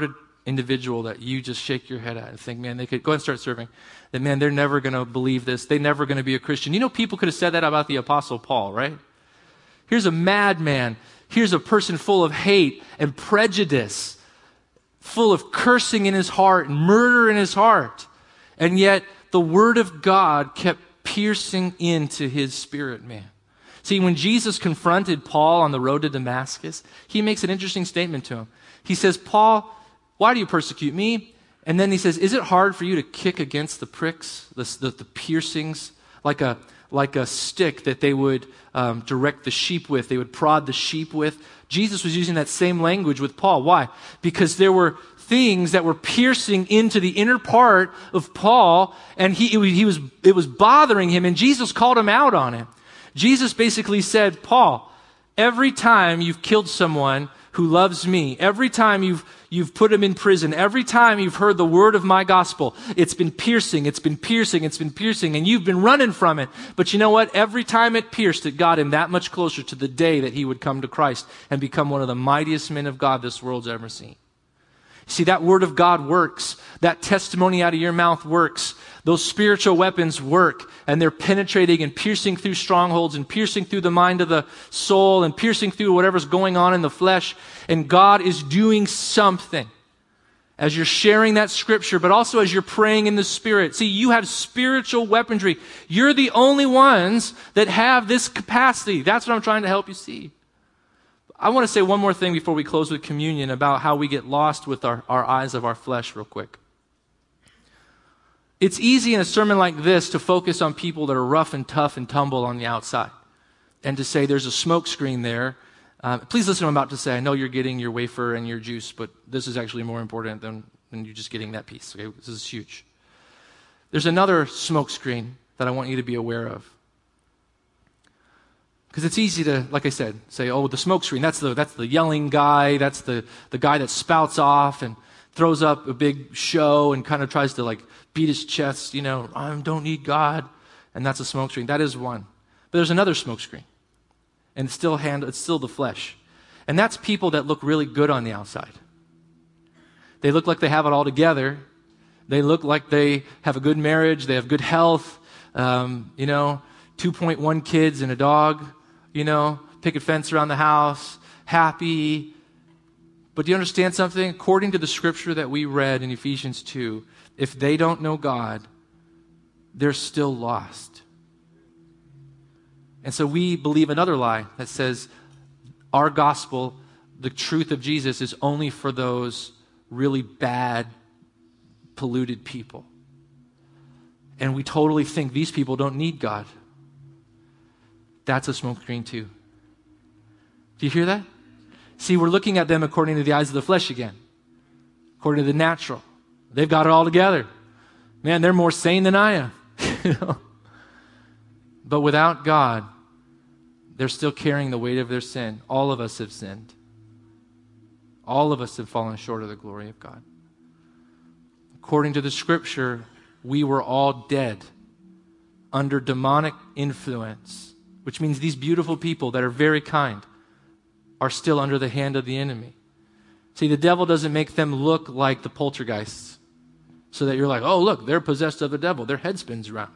individual that you just shake your head at and think, man, they could go ahead and start serving. That, man, they're never going to believe this. They're never going to be a Christian. You know, people could have said that about the Apostle Paul, right? Here's a madman. Here's a person full of hate and prejudice, full of cursing in his heart and murder in his heart. And yet the word of God kept piercing into his spirit, man. See, when Jesus confronted Paul on the road to Damascus, he makes an interesting statement to him. He says, Paul, why do you persecute me? And then he says, is it hard for you to kick against the pricks, the, the, the piercings, like a, like a stick that they would um, direct the sheep with, they would prod the sheep with? Jesus was using that same language with Paul. Why? Because there were things that were piercing into the inner part of Paul, and he, he was, it was bothering him, and Jesus called him out on it. Jesus basically said, Paul, every time you've killed someone who loves me, every time you've you've put him in prison, every time you've heard the word of my gospel, it's been piercing, it's been piercing, it's been piercing, and you've been running from it. But you know what? Every time it pierced, it got him that much closer to the day that he would come to Christ and become one of the mightiest men of God this world's ever seen. See, that word of God works. That testimony out of your mouth works. Those spiritual weapons work, and they're penetrating and piercing through strongholds and piercing through the mind of the soul and piercing through whatever's going on in the flesh. And God is doing something as you're sharing that scripture, but also as you're praying in the Spirit. See, you have spiritual weaponry. You're the only ones that have this capacity. That's what I'm trying to help you see. I want to say one more thing before we close with communion about how we get lost with our, our eyes of our flesh real quick. It's easy in a sermon like this to focus on people that are rough and tough and tumble on the outside and to say there's a smoke screen there. Uh, please listen to what I'm about to say. I know you're getting your wafer and your juice, but this is actually more important than, than you just getting that piece. Okay, this is huge. There's another smoke screen that I want you to be aware of. Because it's easy to, like I said, say, oh, the smoke screen, that's the that's the yelling guy, that's the, the guy that spouts off and throws up a big show and kind of tries to like beat his chest, you know, I don't need God. And that's a smoke screen. That is one. But there's another smoke screen. And it's still hand, it's still the flesh. And that's people that look really good on the outside. They look like they have it all together. They look like they have a good marriage. They have good health. Um, you know, two point one kids and a dog. You know, picket fence around the house. Happy. But do you understand something? According to the scripture that we read in Ephesians two, if they don't know God, they're still lost. And so we believe another lie that says our gospel, the truth of Jesus, is only for those really bad, polluted people. And we totally think these people don't need God. That's a smoke screen too. Do you hear that? See, we're looking at them according to the eyes of the flesh again. According to the natural. They've got it all together. Man, they're more sane than I am. You know? But without God, they're still carrying the weight of their sin. All of us have sinned. All of us have fallen short of the glory of God. According to the scripture, we were all dead under demonic influence, which means these beautiful people that are very kind are still under the hand of the enemy. See, the devil doesn't make them look like the poltergeists so that you're like, oh, look, they're possessed of the devil. Their head spins around.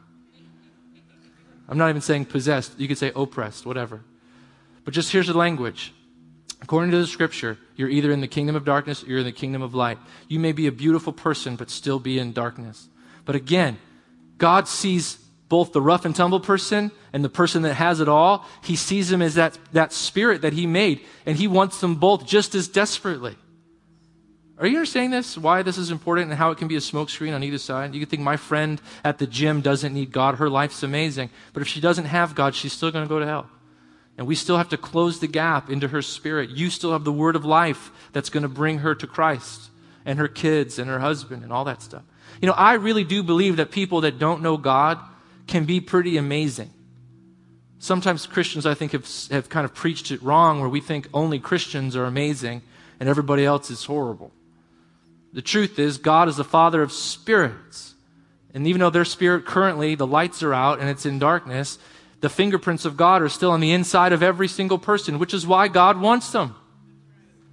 I'm not even saying possessed. You could say oppressed, whatever. But just here's the language. According to the scripture, you're either in the kingdom of darkness or you're in the kingdom of light. You may be a beautiful person, but still be in darkness. But again, God sees both the rough and tumble person and the person that has it all. He sees them as that, that spirit that he made, and he wants them both just as desperately. Are you understanding this? Why this is important and how it can be a smokescreen on either side? You can think my friend at the gym doesn't need God. Her life's amazing. But if she doesn't have God, she's still going to go to hell. And we still have to close the gap into her spirit. You still have the word of life that's going to bring her to Christ and her kids and her husband and all that stuff. You know, I really do believe that people that don't know God can be pretty amazing. Sometimes Christians, I think, have, have kind of preached it wrong, where we think only Christians are amazing and everybody else is horrible. The truth is, God is the Father of spirits. And even though their spirit currently, the lights are out and it's in darkness, the fingerprints of God are still on the inside of every single person, which is why God wants them.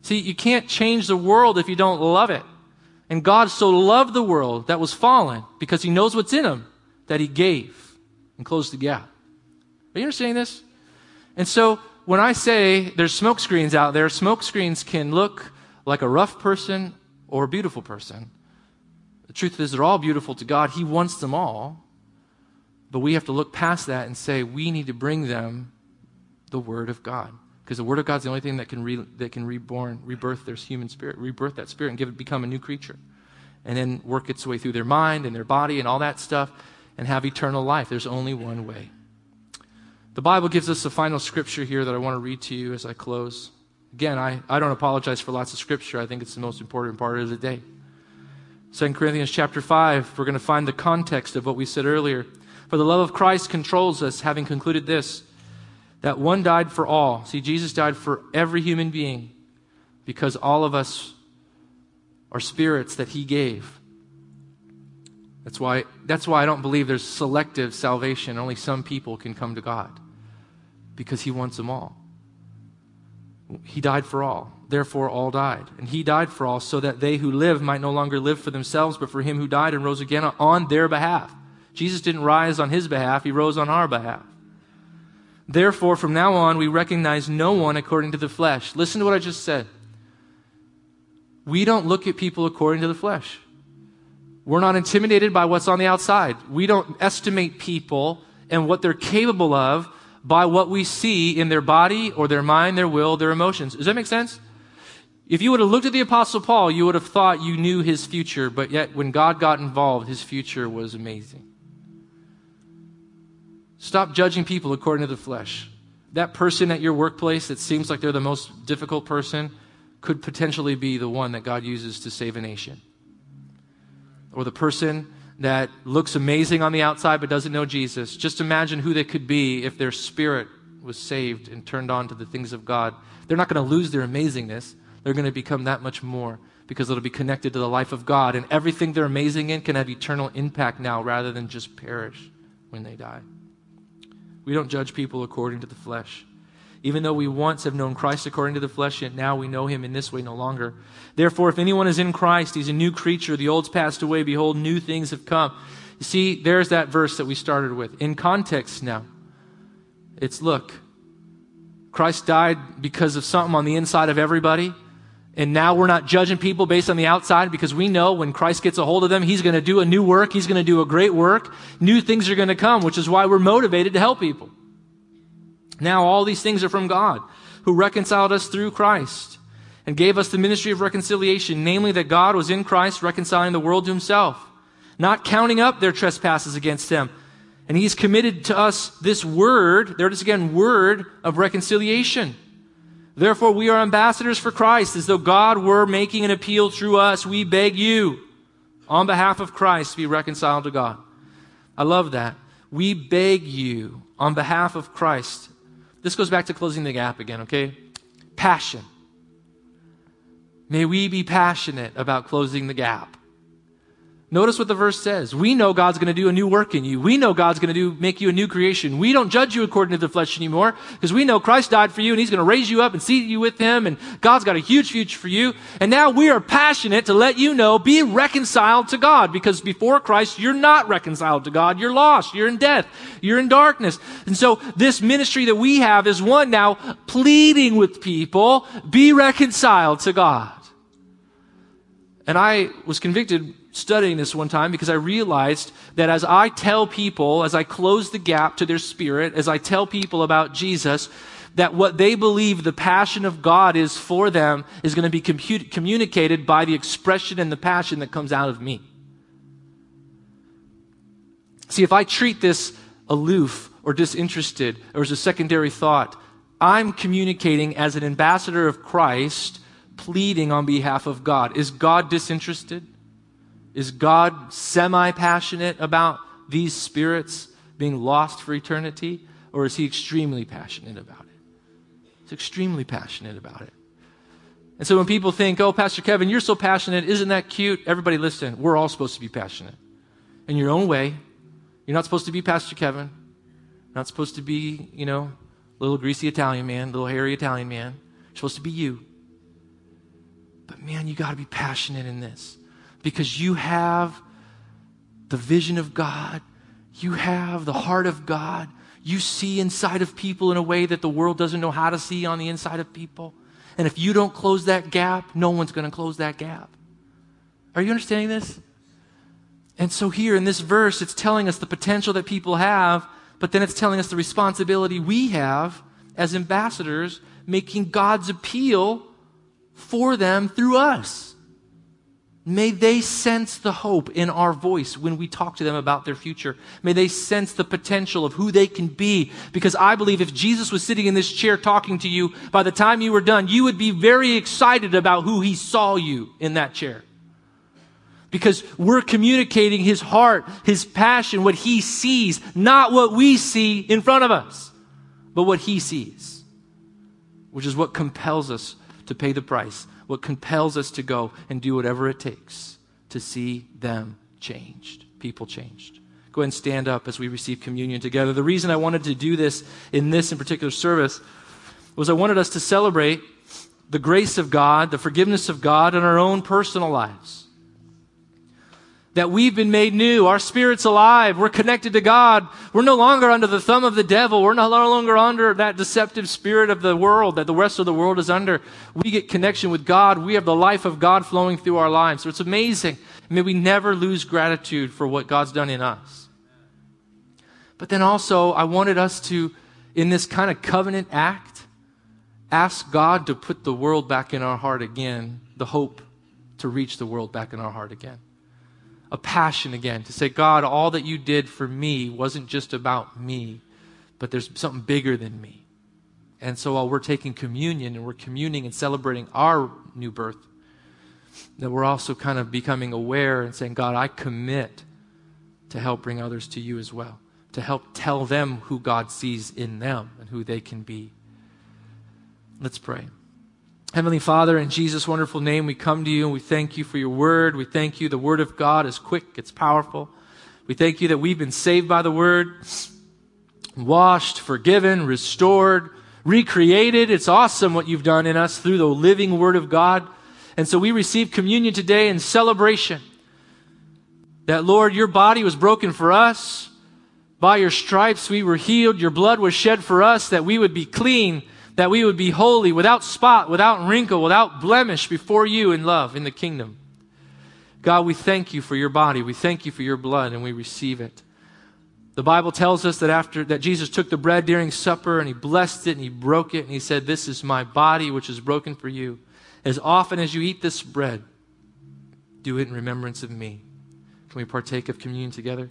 See, you can't change the world if you don't love it. And God so loved the world that was fallen because he knows what's in him that he gave and closed the gap. Are you understanding this? And so when I say there's smoke screens out there, smoke screens can look like a rough person or a beautiful person. The truth is they're all beautiful to God. He wants them all. But we have to look past that and say we need to bring them the Word of God. Because the Word of God's the only thing that can re, that can reborn, rebirth their human spirit, rebirth that spirit and give it become a new creature. And then work its way through their mind and their body and all that stuff and have eternal life. There's only one way. The Bible gives us a final scripture here that I want to read to you as I close. Again, I, I don't apologize for lots of scripture. I think it's the most important part of the day. Second Corinthians chapter five, we're going to find the context of what we said earlier. For the love of Christ controls us, having concluded this, that one died for all. See, Jesus died for every human being because all of us are spirits that he gave. That's why, that's why I don't believe there's selective salvation. Only some people can come to God because he wants them all. He died for all. Therefore, all died. And he died for all so that they who live might no longer live for themselves, but for him who died and rose again on their behalf. Jesus didn't rise on his behalf. He rose on our behalf. Therefore, from now on, we recognize no one according to the flesh. Listen to what I just said. We don't look at people according to the flesh. We're not intimidated by what's on the outside. We don't estimate people and what they're capable of by what we see in their body or their mind, their will, their emotions. Does that make sense? If you would have looked at the Apostle Paul, you would have thought you knew his future, but yet when God got involved, his future was amazing. Stop judging people according to the flesh. That person at your workplace that seems like they're the most difficult person could potentially be the one that God uses to save a nation. Or the person that looks amazing on the outside but doesn't know Jesus. Just imagine who they could be if their spirit was saved and turned on to the things of God. They're not going to lose their amazingness. They're going to become that much more because it'll be connected to the life of God. And everything they're amazing in can have eternal impact now rather than just perish when they die. We don't judge people according to the flesh. Even though we once have known Christ according to the flesh, yet now we know him in this way no longer. Therefore, if anyone is in Christ, he's a new creature. The old's passed away. Behold, new things have come. You see, there's that verse that we started with. In context now, it's look, Christ died because of something on the inside of everybody. And now we're not judging people based on the outside because we know when Christ gets a hold of them, he's going to do a new work. He's going to do a great work. New things are going to come, which is why we're motivated to help people. Now all these things are from God, who reconciled us through Christ and gave us the ministry of reconciliation, namely that God was in Christ reconciling the world to himself, not counting up their trespasses against them. And he's committed to us this word, there it is again, word of reconciliation. Therefore, we are ambassadors for Christ, as though God were making an appeal through us. We beg you, on behalf of Christ, be reconciled to God. I love that. We beg you, on behalf of Christ. This goes back to closing the gap again, okay? Passion. May we be passionate about closing the gap. Notice what the verse says. We know God's going to do a new work in you. We know God's going to do make you a new creation. We don't judge you according to the flesh anymore because we know Christ died for you and he's going to raise you up and seat you with him and God's got a huge future for you. And now we are passionate to let you know, be reconciled to God because before Christ, you're not reconciled to God. You're lost. You're in death. You're in darkness. And so this ministry that we have is one now pleading with people, be reconciled to God. And I was convicted studying this one time because I realized that as I tell people, as I close the gap to their spirit, as I tell people about Jesus, that what they believe the passion of God is for them is going to be compu- communicated by the expression and the passion that comes out of me. See, if I treat this aloof or disinterested or as a secondary thought, I'm communicating as an ambassador of Christ, pleading on behalf of God. Is God disinterested? Is God semi-passionate about these spirits being lost for eternity? Or is he extremely passionate about it? He's extremely passionate about it. And so when people think, oh, Pastor Kevin, you're so passionate, isn't that cute? Everybody listen, we're all supposed to be passionate. In your own way. You're not supposed to be Pastor Kevin. You're not supposed to be, you know, little greasy Italian man, little hairy Italian man. You're supposed to be you. But man, you got to be passionate in this because you have the vision of God. You have the heart of God. You see inside of people in a way that the world doesn't know how to see on the inside of people. And if you don't close that gap, no one's going to close that gap. Are you understanding this? And so here in this verse, it's telling us the potential that people have, but then it's telling us the responsibility we have as ambassadors, making God's appeal for them through us. May they sense the hope in our voice when we talk to them about their future. May they sense the potential of who they can be. Because I believe if Jesus was sitting in this chair talking to you, by the time you were done, you would be very excited about who he saw you in that chair. Because we're communicating his heart, his passion, what he sees, not what we see in front of us, but what he sees, which is what compels us to pay the price, what compels us to go and do whatever it takes to see them changed, people changed. Go ahead and stand up as we receive communion together. The reason I wanted to do this in this in particular service was I wanted us to celebrate the grace of God, the forgiveness of God in our own personal lives. That we've been made new. Our spirit's alive. We're connected to God. We're no longer under the thumb of the devil. We're no longer under that deceptive spirit of the world that the rest of the world is under. We get connection with God. We have the life of God flowing through our lives. So it's amazing. May we never lose gratitude for what God's done in us. But then also, I wanted us to, in this kind of covenant act, ask God to put the world back in our heart again, the hope to reach the world back in our heart again. A passion again to say, God, all that you did for me wasn't just about me, but there's something bigger than me. And so while we're taking communion and we're communing and celebrating our new birth, that we're also kind of becoming aware and saying, God, I commit to help bring others to you as well, to help tell them who God sees in them and who they can be. Let's pray. Heavenly Father, in Jesus' wonderful name, we come to you and we thank you for your word. We thank you the word of God is quick, it's powerful. We thank you that we've been saved by the word, washed, forgiven, restored, recreated. It's awesome what you've done in us through the living word of God. And so we receive communion today in celebration that, Lord, your body was broken for us. By your stripes we were healed. Your blood was shed for us that we would be clean, that we would be holy, without spot, without wrinkle, without blemish before you in love, in the kingdom. God, we thank you for your body. We thank you for your blood, and we receive it. The Bible tells us that after that Jesus took the bread during supper, and he blessed it, and he broke it, and he said, this is my body, which is broken for you. As often as you eat this bread, do it in remembrance of me. Can we partake of communion together?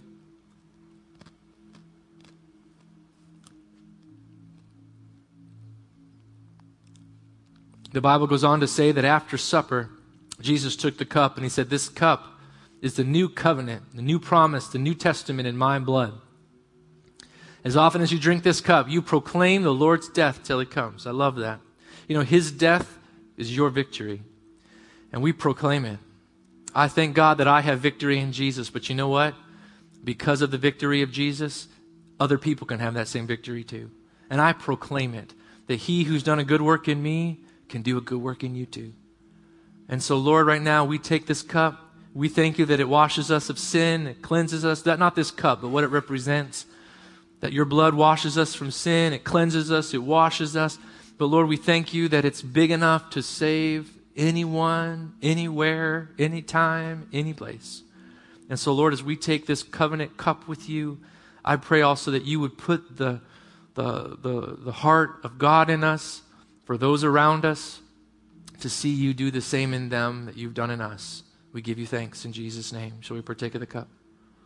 The Bible goes on to say that after supper, Jesus took the cup and he said, this cup is the new covenant, the new promise, the New Testament in my blood. As often as you drink this cup, you proclaim the Lord's death till he comes. I love that. You know, his death is your victory, and we proclaim it. I thank God that I have victory in Jesus, but you know what? Because of the victory of Jesus, other people can have that same victory too. And I proclaim it, that he who's done a good work in me can do a good work in you too. And so, Lord, right now we take this cup. We thank you that it washes us of sin. It cleanses us. That not this cup, but what it represents. That your blood washes us from sin. It cleanses us. It washes us. But Lord, we thank you that it's big enough to save anyone, anywhere, anytime, any place. And so, Lord, as we take this covenant cup with you, I pray also that you would put the, the, the, the heart of God in us, for those around us, to see you do the same in them that you've done in us. We give you thanks in Jesus' name. Shall we partake of the cup?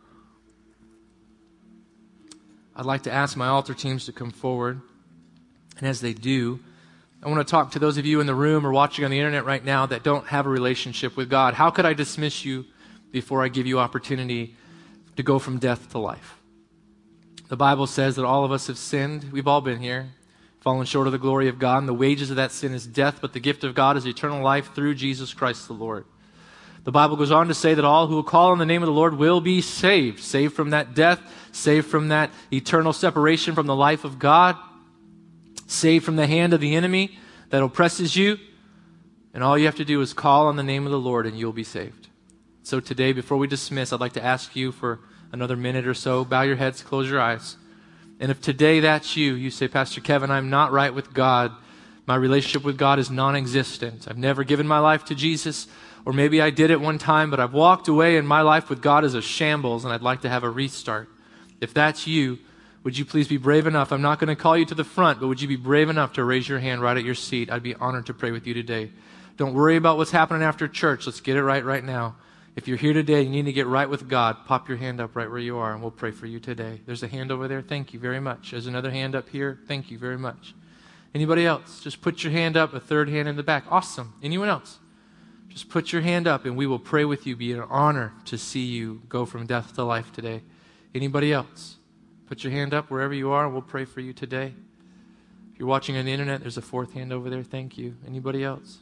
I'd like to ask my altar teams to come forward. And as they do, I want to talk to those of you in the room or watching on the internet right now that don't have a relationship with God. How could I dismiss you before I give you opportunity to go from death to life? The Bible says that all of us have sinned. We've all been here. Fallen short of the glory of God, and the wages of that sin is death, but the gift of God is eternal life through Jesus Christ the Lord. The Bible goes on to say that all who will call on the name of the Lord will be saved, saved from that death, saved from that eternal separation from the life of God, saved from the hand of the enemy that oppresses you, And all you have to do is call on the name of the Lord and you'll be saved. So today, before we dismiss, I'd like to ask you for another minute or so. Bow your heads, close your eyes. And if today that's you, you say, Pastor Kevin, I'm not right with God. My relationship with God is non-existent. I've never given my life to Jesus. Or maybe I did it one time, but I've walked away and my life with God is a shambles and I'd like to have a restart. If that's you, would you please be brave enough? I'm not going to call you to the front, but would you be brave enough to raise your hand right at your seat? I'd be honored to pray with you today. Don't worry about what's happening after church. Let's get it right right now. If you're here today and you need to get right with God, pop your hand up right where you are and we'll pray for you today. There's a hand over there. Thank you very much. There's another hand up here. Thank you very much. Anybody else? Just put your hand up. A third hand in the back. Awesome. Anyone else? Just put your hand up and we will pray with you. Be an honor to see you go from death to life today. Anybody else? Put your hand up wherever you are and we'll pray for you today. If you're watching on the internet, there's a fourth hand over there. Thank you. Anybody else?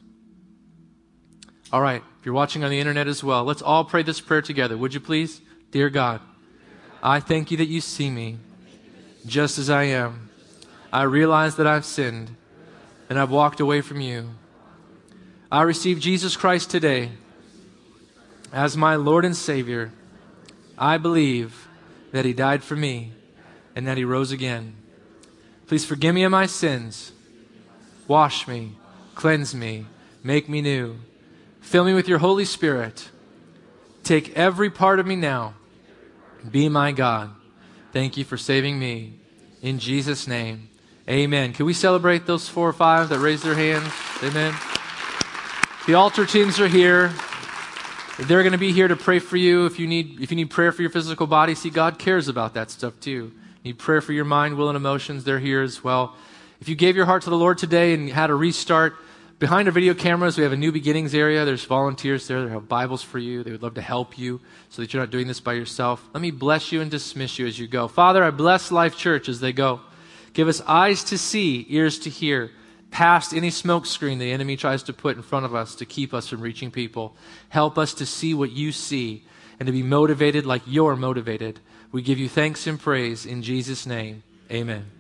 All right. If you're watching on the internet as well, let's all pray this prayer together. Would you please? Dear God, I thank you that you see me just as I am. I realize that I've sinned and I've walked away from you. I receive Jesus Christ today as my Lord and Savior. I believe that He died for me and that He rose again. Please forgive me of my sins. Wash me, cleanse me, make me new. Fill me with your Holy Spirit. Take every part of me now. Be my God. Thank you for saving me. In Jesus' name, amen. Can we celebrate those four or five that raised their hands? Amen. The altar teams are here. They're going to be here to pray for you. If you need, if you need prayer for your physical body, see, God cares about that stuff too. You need prayer for your mind, will, and emotions. They're here as well. If you gave your heart to the Lord today and had a restart, behind our video cameras, we have a new beginnings area. There's volunteers there that have Bibles for you. They would love to help you so that you're not doing this by yourself. Let me bless you and dismiss you as you go. Father, I bless Life Church as they go. Give us eyes to see, ears to hear, past any smoke screen the enemy tries to put in front of us to keep us from reaching people. Help us to see what you see and to be motivated like you're motivated. We give you thanks and praise in Jesus' name. Amen.